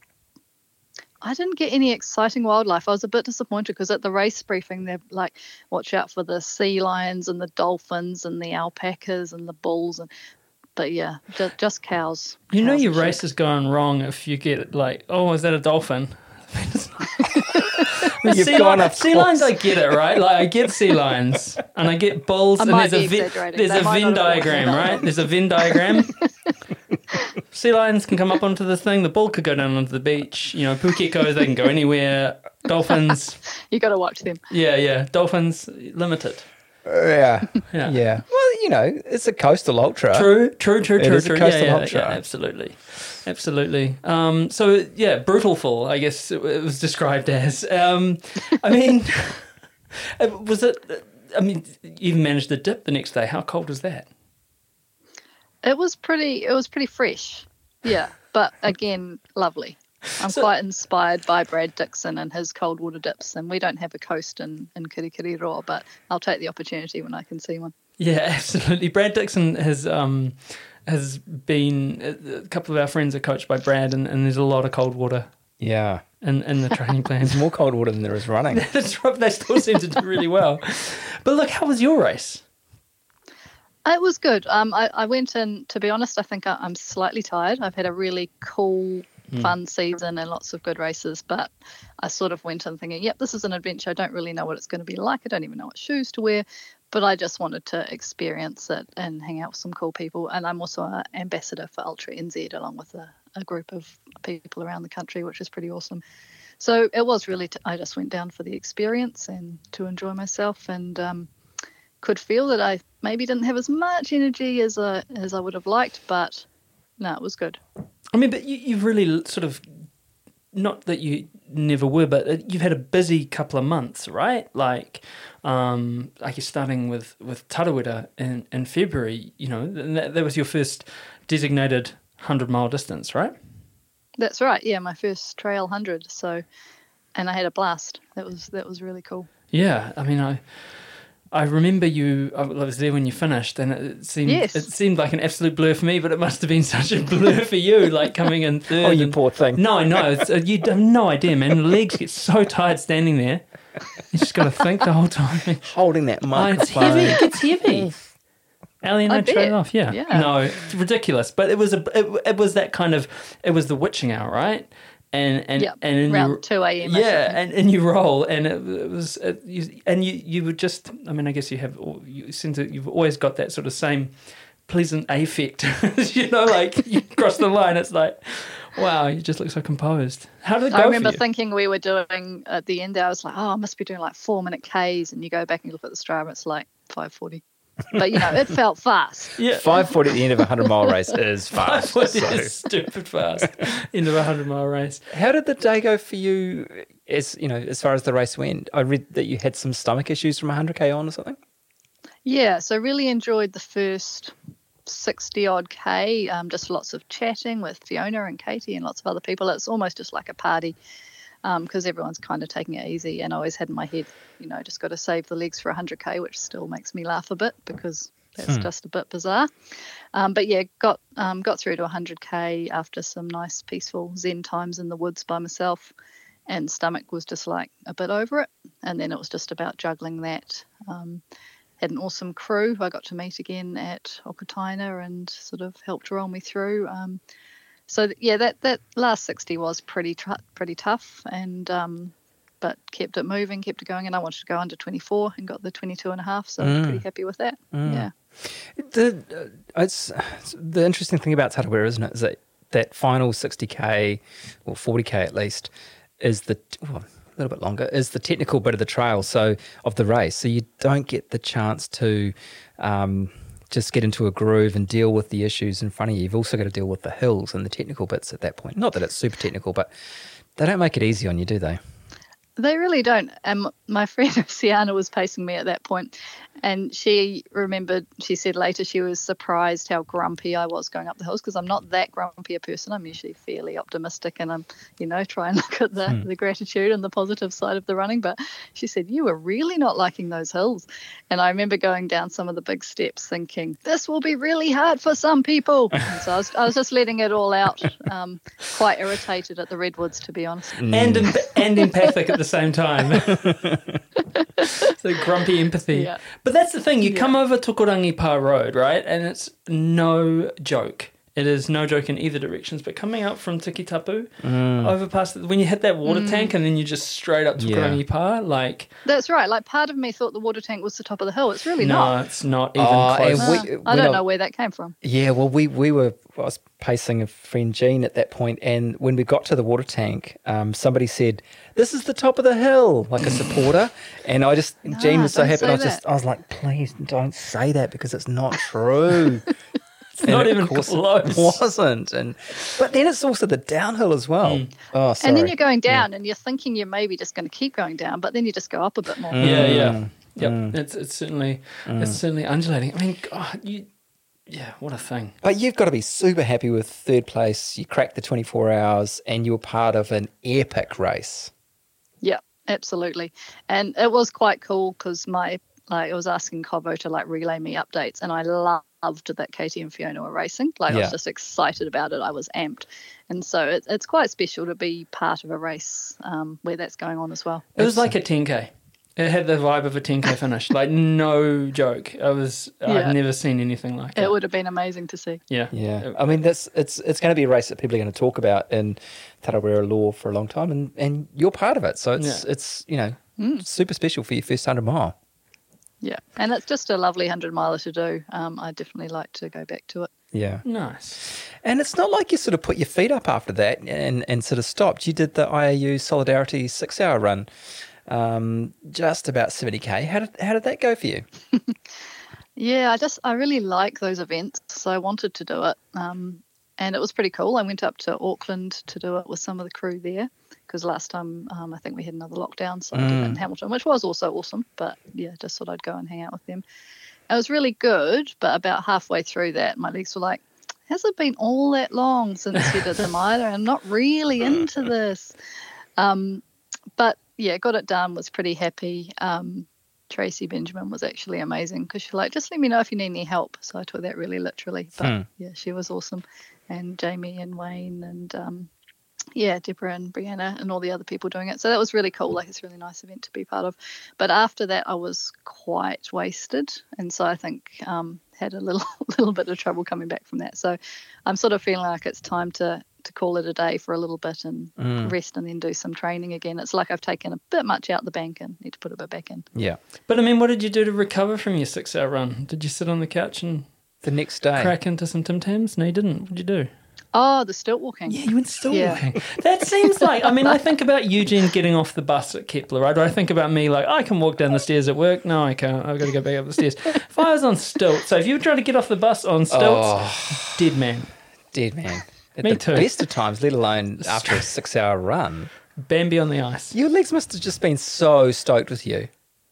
I didn't get any exciting wildlife. I was a bit disappointed because at the race briefing, they're like, watch out for the sea lions and the dolphins and the alpacas and the bulls. And But yeah, just, just cows. You know Cows your and sheep. race is going wrong if you get like, oh, is that a dolphin? You've sea, gone li- off sea lions, I get it, right? Like I get sea lions, and I get bulls, I and might there's a be Venn, exaggerating. there's They a might Venn not have diagram, right? There's a Venn diagram. Sea lions can come up onto the thing. The bull could go down onto the beach. You know, pukekos, they can go anywhere. Dolphins, You got to watch them. yeah, yeah. Dolphins limited. Yeah. Yeah. yeah. Well, you know, it's a coastal ultra. True, true, true, It true, is a true. coastal yeah, yeah, ultra. yeah, absolutely, absolutely. Um, so yeah, brutal fall, I guess it was described as. Um, I mean, was it? I mean, you even managed the dip the next day. How cold was that? It was pretty. It was pretty fresh. Yeah, but again, lovely. I'm So- quite inspired by Brad Dixon and his cold water dips, and we don't have a coast in in Kirikiriroa, but I'll take the opportunity when I can see one. Yeah, absolutely. Brad Dixon has um, has been a couple of our friends are coached by Brad, and, and there's a lot of cold water Yeah. in, in the training plans. There's more cold water than there is running. That's right. They still seem to do really well. But look, how was your race? It was good. Um, I, I went in, to be honest, I think I, I'm slightly tired. I've had a really cool, fun season and lots of good races, but I sort of went in thinking, yep, this is an adventure. I don't really know what it's going to be like. I don't even know what shoes to wear, but I just wanted to experience it and hang out with some cool people. And I'm also an ambassador for Ultra N Z along with a, a group of people around the country, which is pretty awesome. So it was really, t- I just went down for the experience and to enjoy myself, and um, could feel that I maybe didn't have as much energy as I, as I would have liked, but no, it was good. I mean, but you, you've really sort of, not that you never were, but you've had a busy couple of months, right? Like, um, like you're starting with, with Tarawera in, in February, you know, and that, that was your first designated one hundred mile distance, right? That's right. Yeah, my first trail hundred. So, and I had a blast. That was that was really cool. Yeah, I mean, I I remember you. I was there when you finished, and it seemed Yes. it seemed like an absolute blur for me, but it must have been such a blur for you, like coming in third. Oh, you and- poor thing. No, no, it's, uh, you have no idea, man. Your legs get so tired standing there. You just got to think the whole time. Holding that Oh, microphone. it's heavy. It gets heavy. Ali and I, I tried bet. it off. Yeah. Yeah. No, it's ridiculous. But it was a. It, it was that kind of. It was the witching hour, right? And and Yep, and then around you, two a.m. I Yeah, think. and, and you roll, and it, it was. It, you, and you you would just. I mean, I guess you have. You seem to. You've always got that sort of same pleasant affect. You know, like you cross the line, it's like, wow, you just look so composed. How did it go I remember for you? thinking we were doing at the end there, I was like, oh, I must be doing like four minute Ks, and you go back and you look at the Strava, it's like five forty. But you know, it felt fast. Yeah. five forty at the end of a hundred mile race is fast. What so. is stupid fast into a hundred mile race? How did the day go for you? As you know, as far as the race went, I read that you had some stomach issues from one hundred k on or something. Yeah, so really enjoyed the first sixty odd K, um, just lots of chatting with Fiona and Katie and lots of other people. It's almost just like a party because everyone's kind of taking it easy. And I always had in my head, you know, just got to save the legs for one hundred K, which still makes me laugh a bit because that's just a bit bizarre. Um, but yeah, got um, got through to one hundred K after some nice peaceful Zen times in the woods by myself. And stomach was just like a bit over it. And then it was just about juggling that. Um, had an awesome crew who I got to meet again at Okataina and sort of helped roll me through. Um, so th- yeah, that, that last sixty was pretty tr- pretty tough, and um, but kept it moving, kept it going, and I wanted to go under twenty-four and got the twenty-two and a half, so I'm pretty happy with that. Yeah. The uh, it's, it's the interesting thing about Tarawera, isn't it, is that that final sixty k or forty k at least is the well, a little bit longer is the technical bit of the trail, so of the race. So you don't get the chance to um, just get into a groove and deal with the issues in front of you. You've also got to deal with the hills and the technical bits at that point. Not that it's super technical, but they don't make it easy on you, do they? They really don't. And my friend Sienna was pacing me at that point, and she remembered, she said later she was surprised how grumpy I was going up the hills, because I'm not that grumpy a person. I'm usually fairly optimistic, and I'm, you know, try and look at the, Hmm. the gratitude and the positive side of the running. But she said, you were really not liking those hills. And I remember going down some of the big steps thinking, this will be really hard for some people. And so I was, I was just letting it all out, um, quite irritated at the redwoods, to be honest. And em- and empathic at the same time. So grumpy empathy. Yeah. But that's the thing. You come over Tukurangi Pa Road, right? And it's no joke. It is no joke in either directions, but coming up from Tikitapu, over past, when you hit that water Mm. tank and then you just straight up to Yeah. Kurangi Pa, like, That's right. Like part of me thought the water tank was the top of the hill. It's really no, not. it's not even Oh, close. and we- Ah, I when don't I- know where that came from. Yeah, well, we, we were, I was pacing a friend Jean at that point, and when we got to the water tank, um, somebody said, "This is the top of the hill," like a supporter. And I just, Jean was so don't happy. say I was just, that. I was like, please don't say that because it's not true. It's not even It close. wasn't. And but then it's also the downhill as well. Oh, sorry. And then you're going down and you're thinking you're maybe just going to keep going down, but then you just go up a bit more. Yeah, yeah. Mm. Yep. It's it's certainly it's certainly undulating. I mean, God, you yeah, what a thing. But you've got to be super happy with third place. You cracked the twenty-four hours and you were part of an epic race. Yeah, absolutely. And it was quite cool because my like I was asking Covo to like relay me updates, and I loved that Katie and Fiona were racing. Like I Yeah. was just excited about it. I was amped, and so it, it's quite special to be part of a race um, where that's going on as well. It was like a ten K. It had the vibe of a ten K finish. Like, no joke. I was Yeah. I've never seen anything like it. It would have been amazing to see. Yeah. Yeah, I mean that's it's it's going to be a race that people are going to talk about in Tarawera law for a long time, and, and you're part of it. So it's Yeah. it's you know super special for your first hundred mile. Yeah, and it's just a lovely hundred miler to do. Um, I definitely like to go back to it. Yeah, Nice. and it's not like you sort of put your feet up after that and and sort of stopped. You did the I A U Solidarity six hour run, um, just about seventy k. How did how did that go for you? Yeah, I just I really like those events, so I wanted to do it, um, and it was pretty cool. I went up to Auckland to do it with some of the crew there because last time um, I think we had another lockdown, so I did it in Hamilton, which was also awesome. But yeah, just thought I'd go and hang out with them. It was really good, but about halfway through that, my legs were like, "Has it been all that long since you did the miler? I'm not really into this." Um, but yeah, got it done. Was pretty happy. Um, Tracy Benjamin was actually amazing because she's like, just let me know if you need any help. So I took that really literally. But Hmm. yeah, she was awesome. And Jamie and Wayne and um, yeah, Deborah and Brianna and all the other people doing it. So that was really cool. Like, it's a really nice event to be part of. But after that, I was quite wasted. And so I think um, had a little little bit of trouble coming back from that. So I'm sort of feeling like it's time to to call it a day for a little bit and rest and then do some training again. It's like I've taken a bit much out the bank and need to put a bit back in. Yeah, But I mean, what did you do to recover from your six hour run? Did you sit on the couch and the next day. crack into some Tim Tams? No, you didn't. What did you do? Oh, the stilt walking. Yeah, you went still Yeah. walking. That seems like, I mean, I think about Eugene getting off the bus at Kepler, right? Or I think about me like, I can walk down the stairs at work. No, I can't. I've got to go back up the stairs. If I was on stilts, so if you were trying to get off the bus on stilts, Oh, dead man. dead man. At Me the too. best of times, let alone after a six hour run. Bambi on the ice. Your legs must have just been so stoked with you.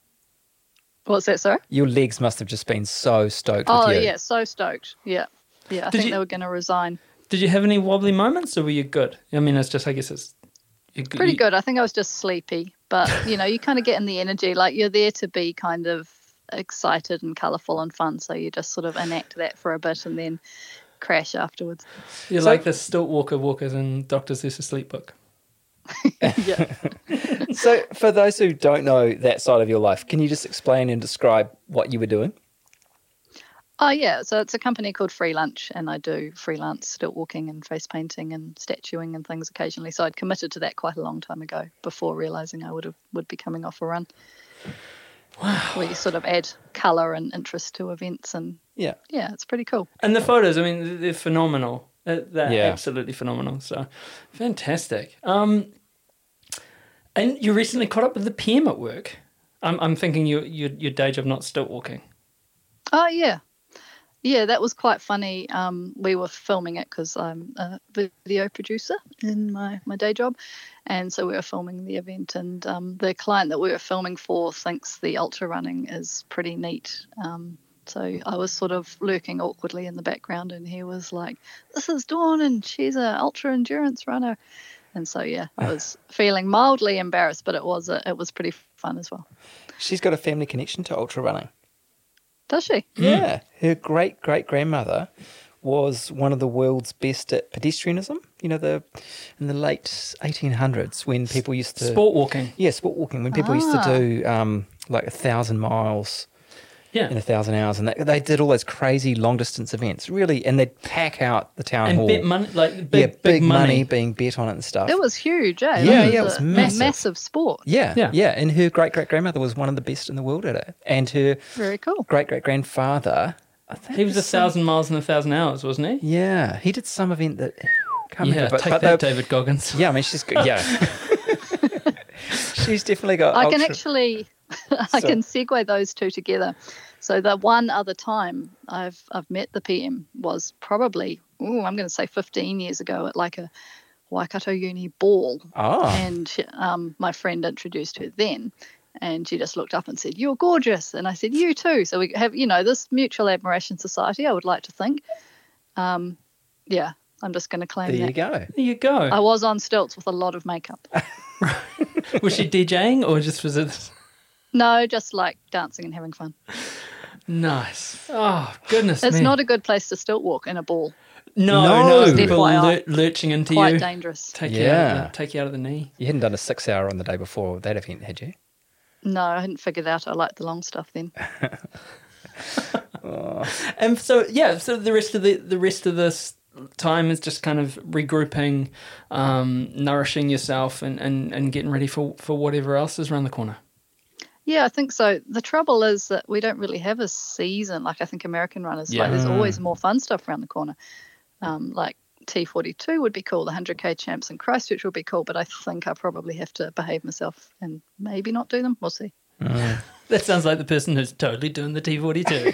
What's that, sorry? Your legs must have just been so stoked Oh, with you. yeah, so stoked. Yeah. Yeah, I Did think you- they were going to resign. Did you have any wobbly moments or were you good? I mean, it's just, I guess it's... You're Pretty you- good. I think I was just sleepy. But, you know, you kind of get in the energy. Like, you're there to be kind of excited and colourful and fun. So you just sort of enact that for a bit and then crash afterwards. You're So- like the stilt walker walkers in Doctors Who's Asleep book. Yeah. So, for those who don't know that side of your life, can you just explain and describe what you were doing? Oh, yeah. So it's a company called Free Lunch, and I do freelance stilt walking and face painting and statuing and things occasionally. So I'd committed to that quite a long time ago before realising I would have would be coming off a run. Wow. Where you sort of add colour and interest to events, and Yeah. yeah, it's pretty cool. And the photos, I mean, they're phenomenal. Uh, They're Yeah. absolutely phenomenal. So, fantastic. Um, and you recently caught up with the P M at work. I'm, I'm thinking you, your your day job, not stilt walking. Oh, yeah. Yeah, that was quite funny. Um, we were filming it because I'm a video producer in my, my day job. And so we were filming the event. And um, the client that we were filming for thinks the ultra running is pretty neat. Um, so I was sort of lurking awkwardly in the background. And he was like, "This is Dawn and she's an ultra endurance runner." And so, yeah, I was feeling mildly embarrassed, but it was a, it was pretty fun as well. She's got a family connection to ultra running. Does she? Yeah. Her great great grandmother was one of the world's best at pedestrianism. You know, the in the late eighteen hundreds when people used to Sport walking. Yeah, sport walking. When people used to Ah. do um, like a thousand miles Yeah. in a thousand hours, and they, they did all those crazy long distance events, really, and they'd pack out the town And hall. bet money, like big, yeah, big, big money. money. being bet on it and stuff. It was huge, eh? Yeah, That yeah, it was a massive. massive sport. yeah, Yeah. yeah, and her great great grandmother was one of the best in the world at it, and her Very cool. great great grandfather. I think He was a some- thousand miles in a thousand hours, wasn't he? Yeah, he did some event that. Can't Yeah, remember, but, take but that, they- David Goggins. Yeah, I mean she's good. Yeah, she's definitely got. I can ultra- actually, I So- can segue those two together. So the one other time I've I've met the P M was probably, ooh, I'm going to say fifteen years ago at like a Waikato Uni ball, Oh, and she- um, my friend introduced her then, and she just looked up and said, "You're gorgeous," and I said, "You too." So we have, you know, this mutual admiration society. I would like to think. Um, yeah, I'm just going to claim there that. you go. There you go. I was on stilts with a lot of makeup. Was she DJing or just was it No, just like dancing and having fun. nice? Oh goodness It's me! not a good place to stilt walk in a ball. no, No. no, people F Y I. lur- lurching into Quite you, dangerous. take you out, of Yeah. the, take you out of the knee. You hadn't done a six hour on the day before that event, had you? No, I hadn't figured out I liked the long stuff then. And so yeah, so the rest of the the rest of this time is just kind of regrouping, um, nourishing yourself, and, and, and getting ready for for whatever else is around the corner. Yeah, I think so. The trouble is that we don't really have a season like I think American runners. Yeah. Like there's always more fun stuff around the corner. Um, like T forty-two would be cool. The one hundred K champs in Christchurch would be cool. But I think I probably have to behave myself and maybe not do them. We'll see. That sounds like the person who's totally doing the T forty-two.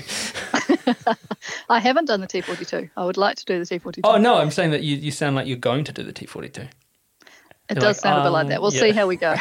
I haven't done the T forty-two. I would like to do the T forty-two. Oh no, I'm saying that you, you sound like you're going to do the T forty-two. It you're does like, sound a bit like um, that. We'll yeah. see how we go.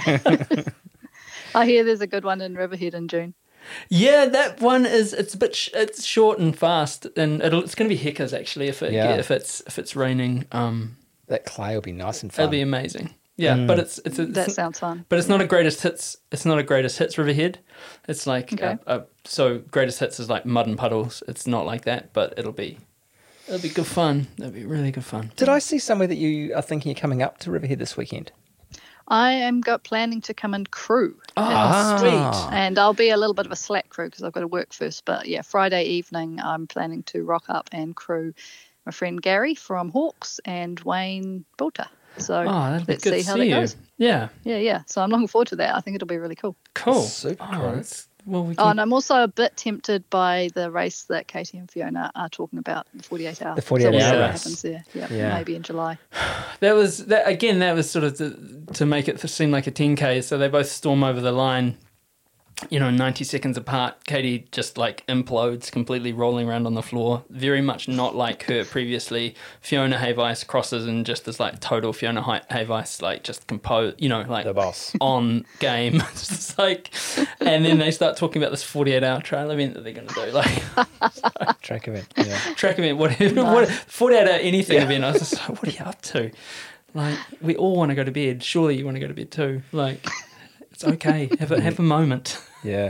I hear there's a good one in Riverhead in June. Yeah, that one is it's a bit sh- it's short and fast, and it'll, it's going to be heckers actually if it Yeah. if it's if it's raining. Um, That clay will be nice and fun. it'll be amazing. Yeah, but it's it's, it's That sounds fun. but it's not a greatest hits. It's not a greatest hits Riverhead. It's like Okay. uh, uh, so greatest hits is like mud and puddles. It's not like that, but it'll be it'll be good fun. It'll be really good fun. Did I see somewhere that you are thinking you're coming up to Riverhead this weekend? I am got planning to come and crew. Oh, sweet. And I'll be a little bit of a slack crew because I've got to work first. But yeah, Friday evening, I'm planning to rock up and crew my friend Gary from Hawks and Wayne Bolter. So Oh, that'll be let's good see to how see that you. goes. Yeah, Yeah, yeah. So I'm looking forward to that. I think it'll be really cool. cool. Super Oh, cool. that's- well, we Oh, can, and I'm also a bit tempted by the race that Katie and Fiona are talking about, the forty-eight hour. The forty-eight so we'll hour see what race. happens there. Yeah, Yeah. maybe in July. that was that again. That was sort of to, to make it seem like a ten K. So they both storm over the line. You know, ninety seconds apart, Katie just like implodes, completely rolling around on the floor. Very much not like her previously. Fiona Havice crosses and just is like total Fiona Hi- Havice, like just compose, you know, like The boss. on game. It's just like, and then they start talking about this forty-eight hour trial event that they're going to do, like Track event. Yeah. track event, whatever, what, forty-eight hour anything event. I was just like, what are you up to? Like, we all want to go to bed. Surely you want to go to bed too. Like, it's okay. Have a have a moment. Yeah.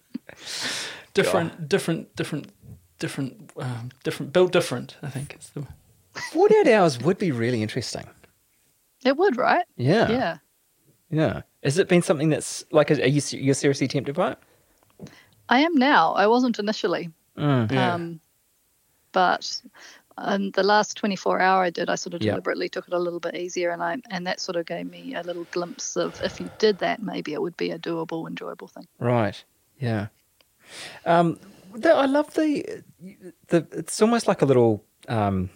Different, different, different, different, um, different. Built different. I think it's the. forty-eight hours would be really interesting. It would, right? Yeah. Yeah. Yeah. Has it been something that's like, are you you're seriously tempted by it? I am now. I wasn't initially. Mm. Yeah. Um, but in the last twenty-four hour I did, I sort of Yeah. deliberately took it a little bit easier, and I and that sort of gave me a little glimpse of if you did that, maybe it would be a doable, enjoyable thing. Right. Yeah. Um, the, I love the the. It's almost like a little um,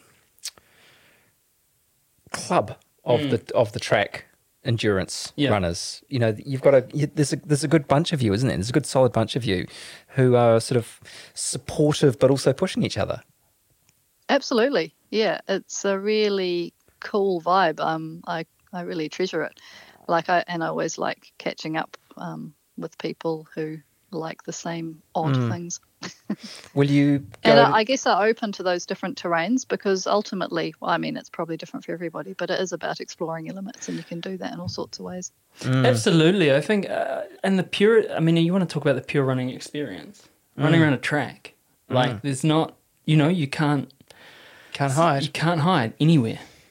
club of Mm. the of the track endurance Yeah. runners. You know, you've got a you, there's a there's a good bunch of you, isn't there? There's a good solid bunch of you who are sort of supportive, but also pushing each other. Absolutely, yeah. It's a really cool vibe. Um, I I really treasure it. Like I and I always like catching up um with people who like the same odd Mm. things. Will you go? And to- I, I guess are open to those different terrains because ultimately, well, I mean, it's probably different for everybody, but it is about exploring your limits, and you can do that in all sorts of ways. Mm. Absolutely, I think, uh, and the pure. I mean, you want to talk about the pure running experience, running Mm. around a track. Like, there's not, you know, you can't Can't You hide. can't hide anywhere.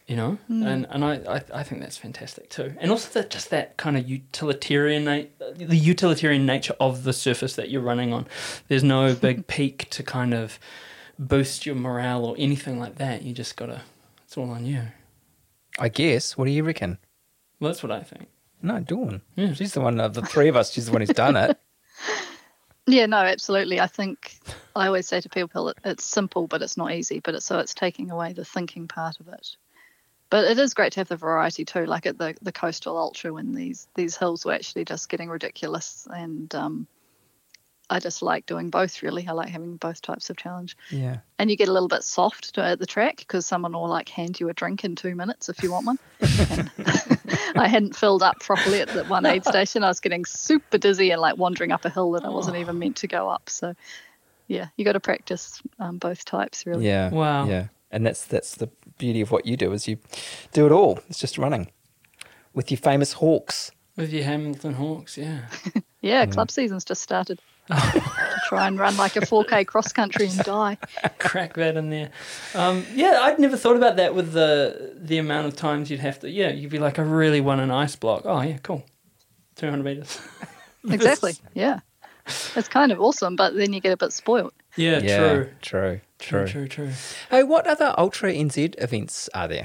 You know, Mm. and and I, I I think that's fantastic too, and also that just that kind of utilitarian na- the utilitarian nature of the surface that you're running on. There's no big peak to kind of boost your morale or anything like that. You just gotta. It's all on you. I guess. What do you reckon? Well, that's what I think. No, Dawn. Yeah. She's the one of the three of us. She's the one who's done it. Yeah, no, absolutely. I think I always say to people, it, it's simple, but it's not easy. But it's, so it's taking away the thinking part of it. But it is great to have the variety too, like at the, the Coastal Ultra when these these hills were actually just getting ridiculous. And um, I just like doing both, really. I like having both types of challenge. Yeah. And you get a little bit soft to, at the track because someone will like hand you a drink in two minutes if you want one. And I hadn't filled up properly at the one aid station. I was getting super dizzy and like wandering up a hill that I wasn't even meant to go up. So yeah, you got to practice um, both types, really. Yeah. Wow. Yeah. And that's that's the beauty of what you do is you do it all. It's just running with your famous hawks. With your Hamilton Hawks, yeah. Yeah, club season's just started. To try and run like a four K cross country and die. Crack that in there. Um, yeah, I'd never thought about that with the the amount of times you'd have to. Yeah, you'd be like, I really want an ice block. Oh yeah, cool. Two hundred meters. Exactly. Yeah, it's kind of awesome, but then you get a bit spoiled. Yeah, Yeah, true. True. True, True. true, true. Hey, what other Ultra N Z events are there?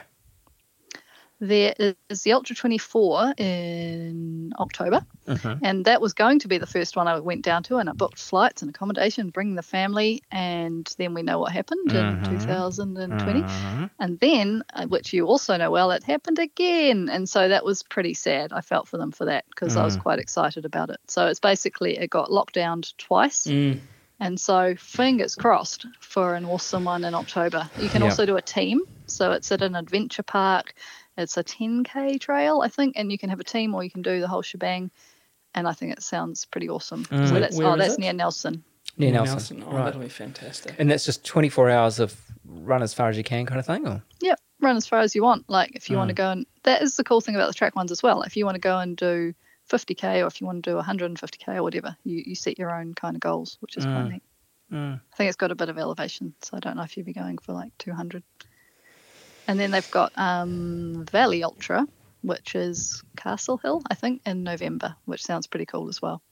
There is the Ultra twenty-four in October, Mhm. and that was going to be the first one I went down to, and I booked flights and accommodation, bringing the family, and then we know what happened Mhm. in two thousand twenty. Mhm. And then, uh, which you also know well, it happened again. And so that was pretty sad. I felt for them for that because I was Mm. quite excited about it. So it's basically, it got locked down twice. Mm. And so fingers crossed for an awesome one in October. You can Yeah. also do a team. So it's at an adventure park. It's a ten K trail, I think. And you can have a team or you can do the whole shebang. And I think it sounds pretty awesome. Mm. So that's, Where oh, is that's it? near Nelson. Near Nelson. Oh, Right. that'll be fantastic. And that's just twenty-four hours of run as far as you can kind of thing? Or? Yep, run as far as you want. Like if you Mm. want to go and that is the cool thing about the track ones as well. If you want to go and do fifty K or if you want to do one hundred fifty K or whatever, you, you set your own kind of goals, which is Mm. quite neat. Mm. I think it's got a bit of elevation, so I don't know if you'd be going for like two hundred. And then they've got um, Valley Ultra, which is Castle Hill, I think, in November, which sounds pretty cool as well.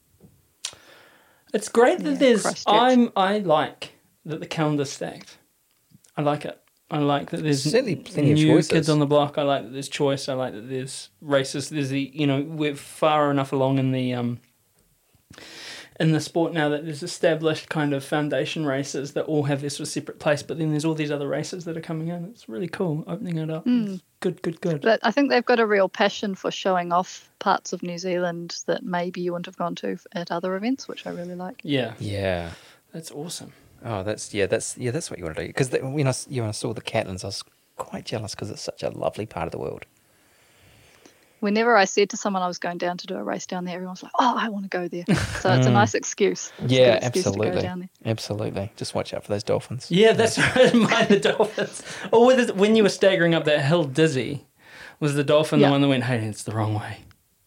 It's great that Yeah, there's. Christchurch. I'm. I like that the calendar's stacked. I like it. I like that there's Certainly plenty of new choices. kids on the block. I like that there's choice. I like that there's races. There's the you know we're far enough along in the um in the sport now that there's established kind of foundation races that all have their sort of separate place. But then there's all these other races that are coming in. It's really cool opening it up. Mm. It's good, good, good. But I think they've got a real passion for showing off parts of New Zealand that maybe you wouldn't have gone to at other events, which I really like. Yeah, Yeah. that's awesome. Oh, that's yeah, that's yeah, that's what you want to do. Because when I s- you know, I saw the Catlins, I was quite jealous because it's such a lovely part of the world. Whenever I said to someone I was going down to do a race down there, everyone's like, "Oh, I want to go there." So it's a nice excuse. It's a Yeah, good excuse to go absolutely, down there. absolutely. Just watch out for those dolphins. Yeah, that's right. Mind the dolphins. Or with it, when you were staggering up that hill dizzy, was the dolphin Yeah. the one that went, hey, it's the wrong way?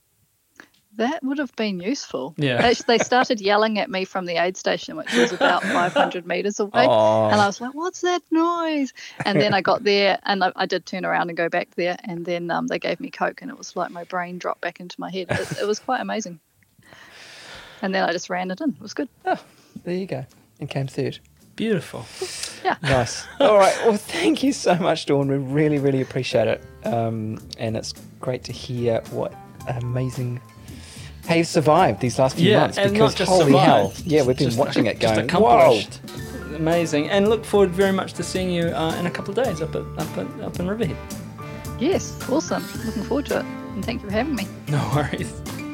That would have been useful. Yeah. Actually, they started yelling at me from the aid station, which was about five hundred metres away. Aw. And I was like, what's that noise? And then I got there and I, I did turn around and go back there. And then um, they gave me Coke and it was like my brain dropped back into my head. It, it was quite amazing. And then I just ran it in. It was good. Oh, there you go. And came third. Beautiful. Nice. All right. Well, thank you so much, Dawn. We really, really appreciate it. Um, and it's great to hear what amazing. How you've survived these last few Yeah, months. and Because not just holy survived. hell. Yeah, we've been Just- watching it just going, whoa. accomplished. Amazing. And look forward very much to seeing you uh, in a couple of days up at, up at, up in Riverhead. Yes, awesome. Looking forward to it. And thank you for having me. No worries.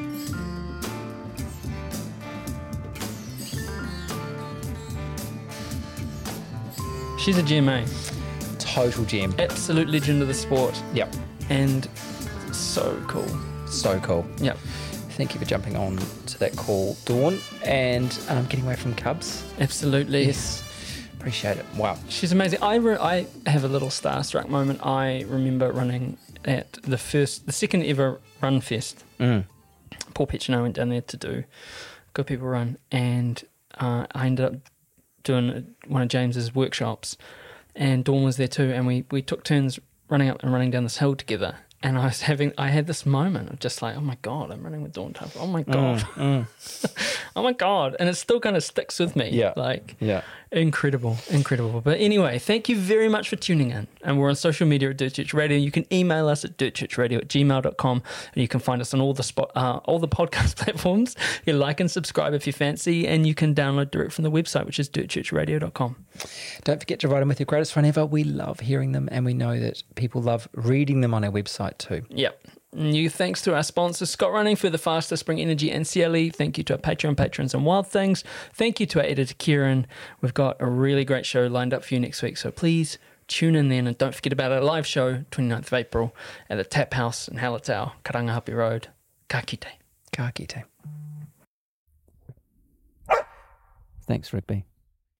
She's a gem, eh? Total gem. Absolute legend of the sport. Yep. And so cool. So cool. Yep. Thank you for jumping on to that call, Dawn, and um, getting away from Cubs. Absolutely. Yes. Appreciate it. Wow. She's amazing. I, re- I have a little starstruck moment. I remember running at the first, the second ever Run Fest. Mm. Paul Petch and I went down there to do Good People Run, and uh, I ended up doing one of James's workshops, and Dawn was there too, and we, we took turns running up and running down this hill together. And I was having, I had this moment of just like, oh my God, I'm running with Dawn Tuffer. Oh my God. Mm, mm. Oh my God. And it still kind of sticks with me. Yeah. Like, Yeah. incredible, incredible. But anyway, thank you very much for tuning in. And we're on social media at Dirt Church Radio. You can email us at dirtchurchradio at gmail dot com. And you can find us on all the spot, uh, all the podcast platforms. You like and subscribe if you fancy. And you can download direct from the website, which is dirt church radio dot com. Don't forget to write them with your greatest friend ever. We love hearing them, and we know that people love reading them on our website too. Yep. New thanks to our sponsors, Scott Running, Further Faster, Spring Energy, and C L E. Thank you to our Patreon patrons and Wild Things. Thank you to our editor, Kieran. We've got a really great show lined up for you next week, so please tune in then. And don't forget about our live show, twenty-ninth of April, at the Tap House in Hallertau, Karangahape Road. Ka kite. Ka kite. Thanks, Rigby.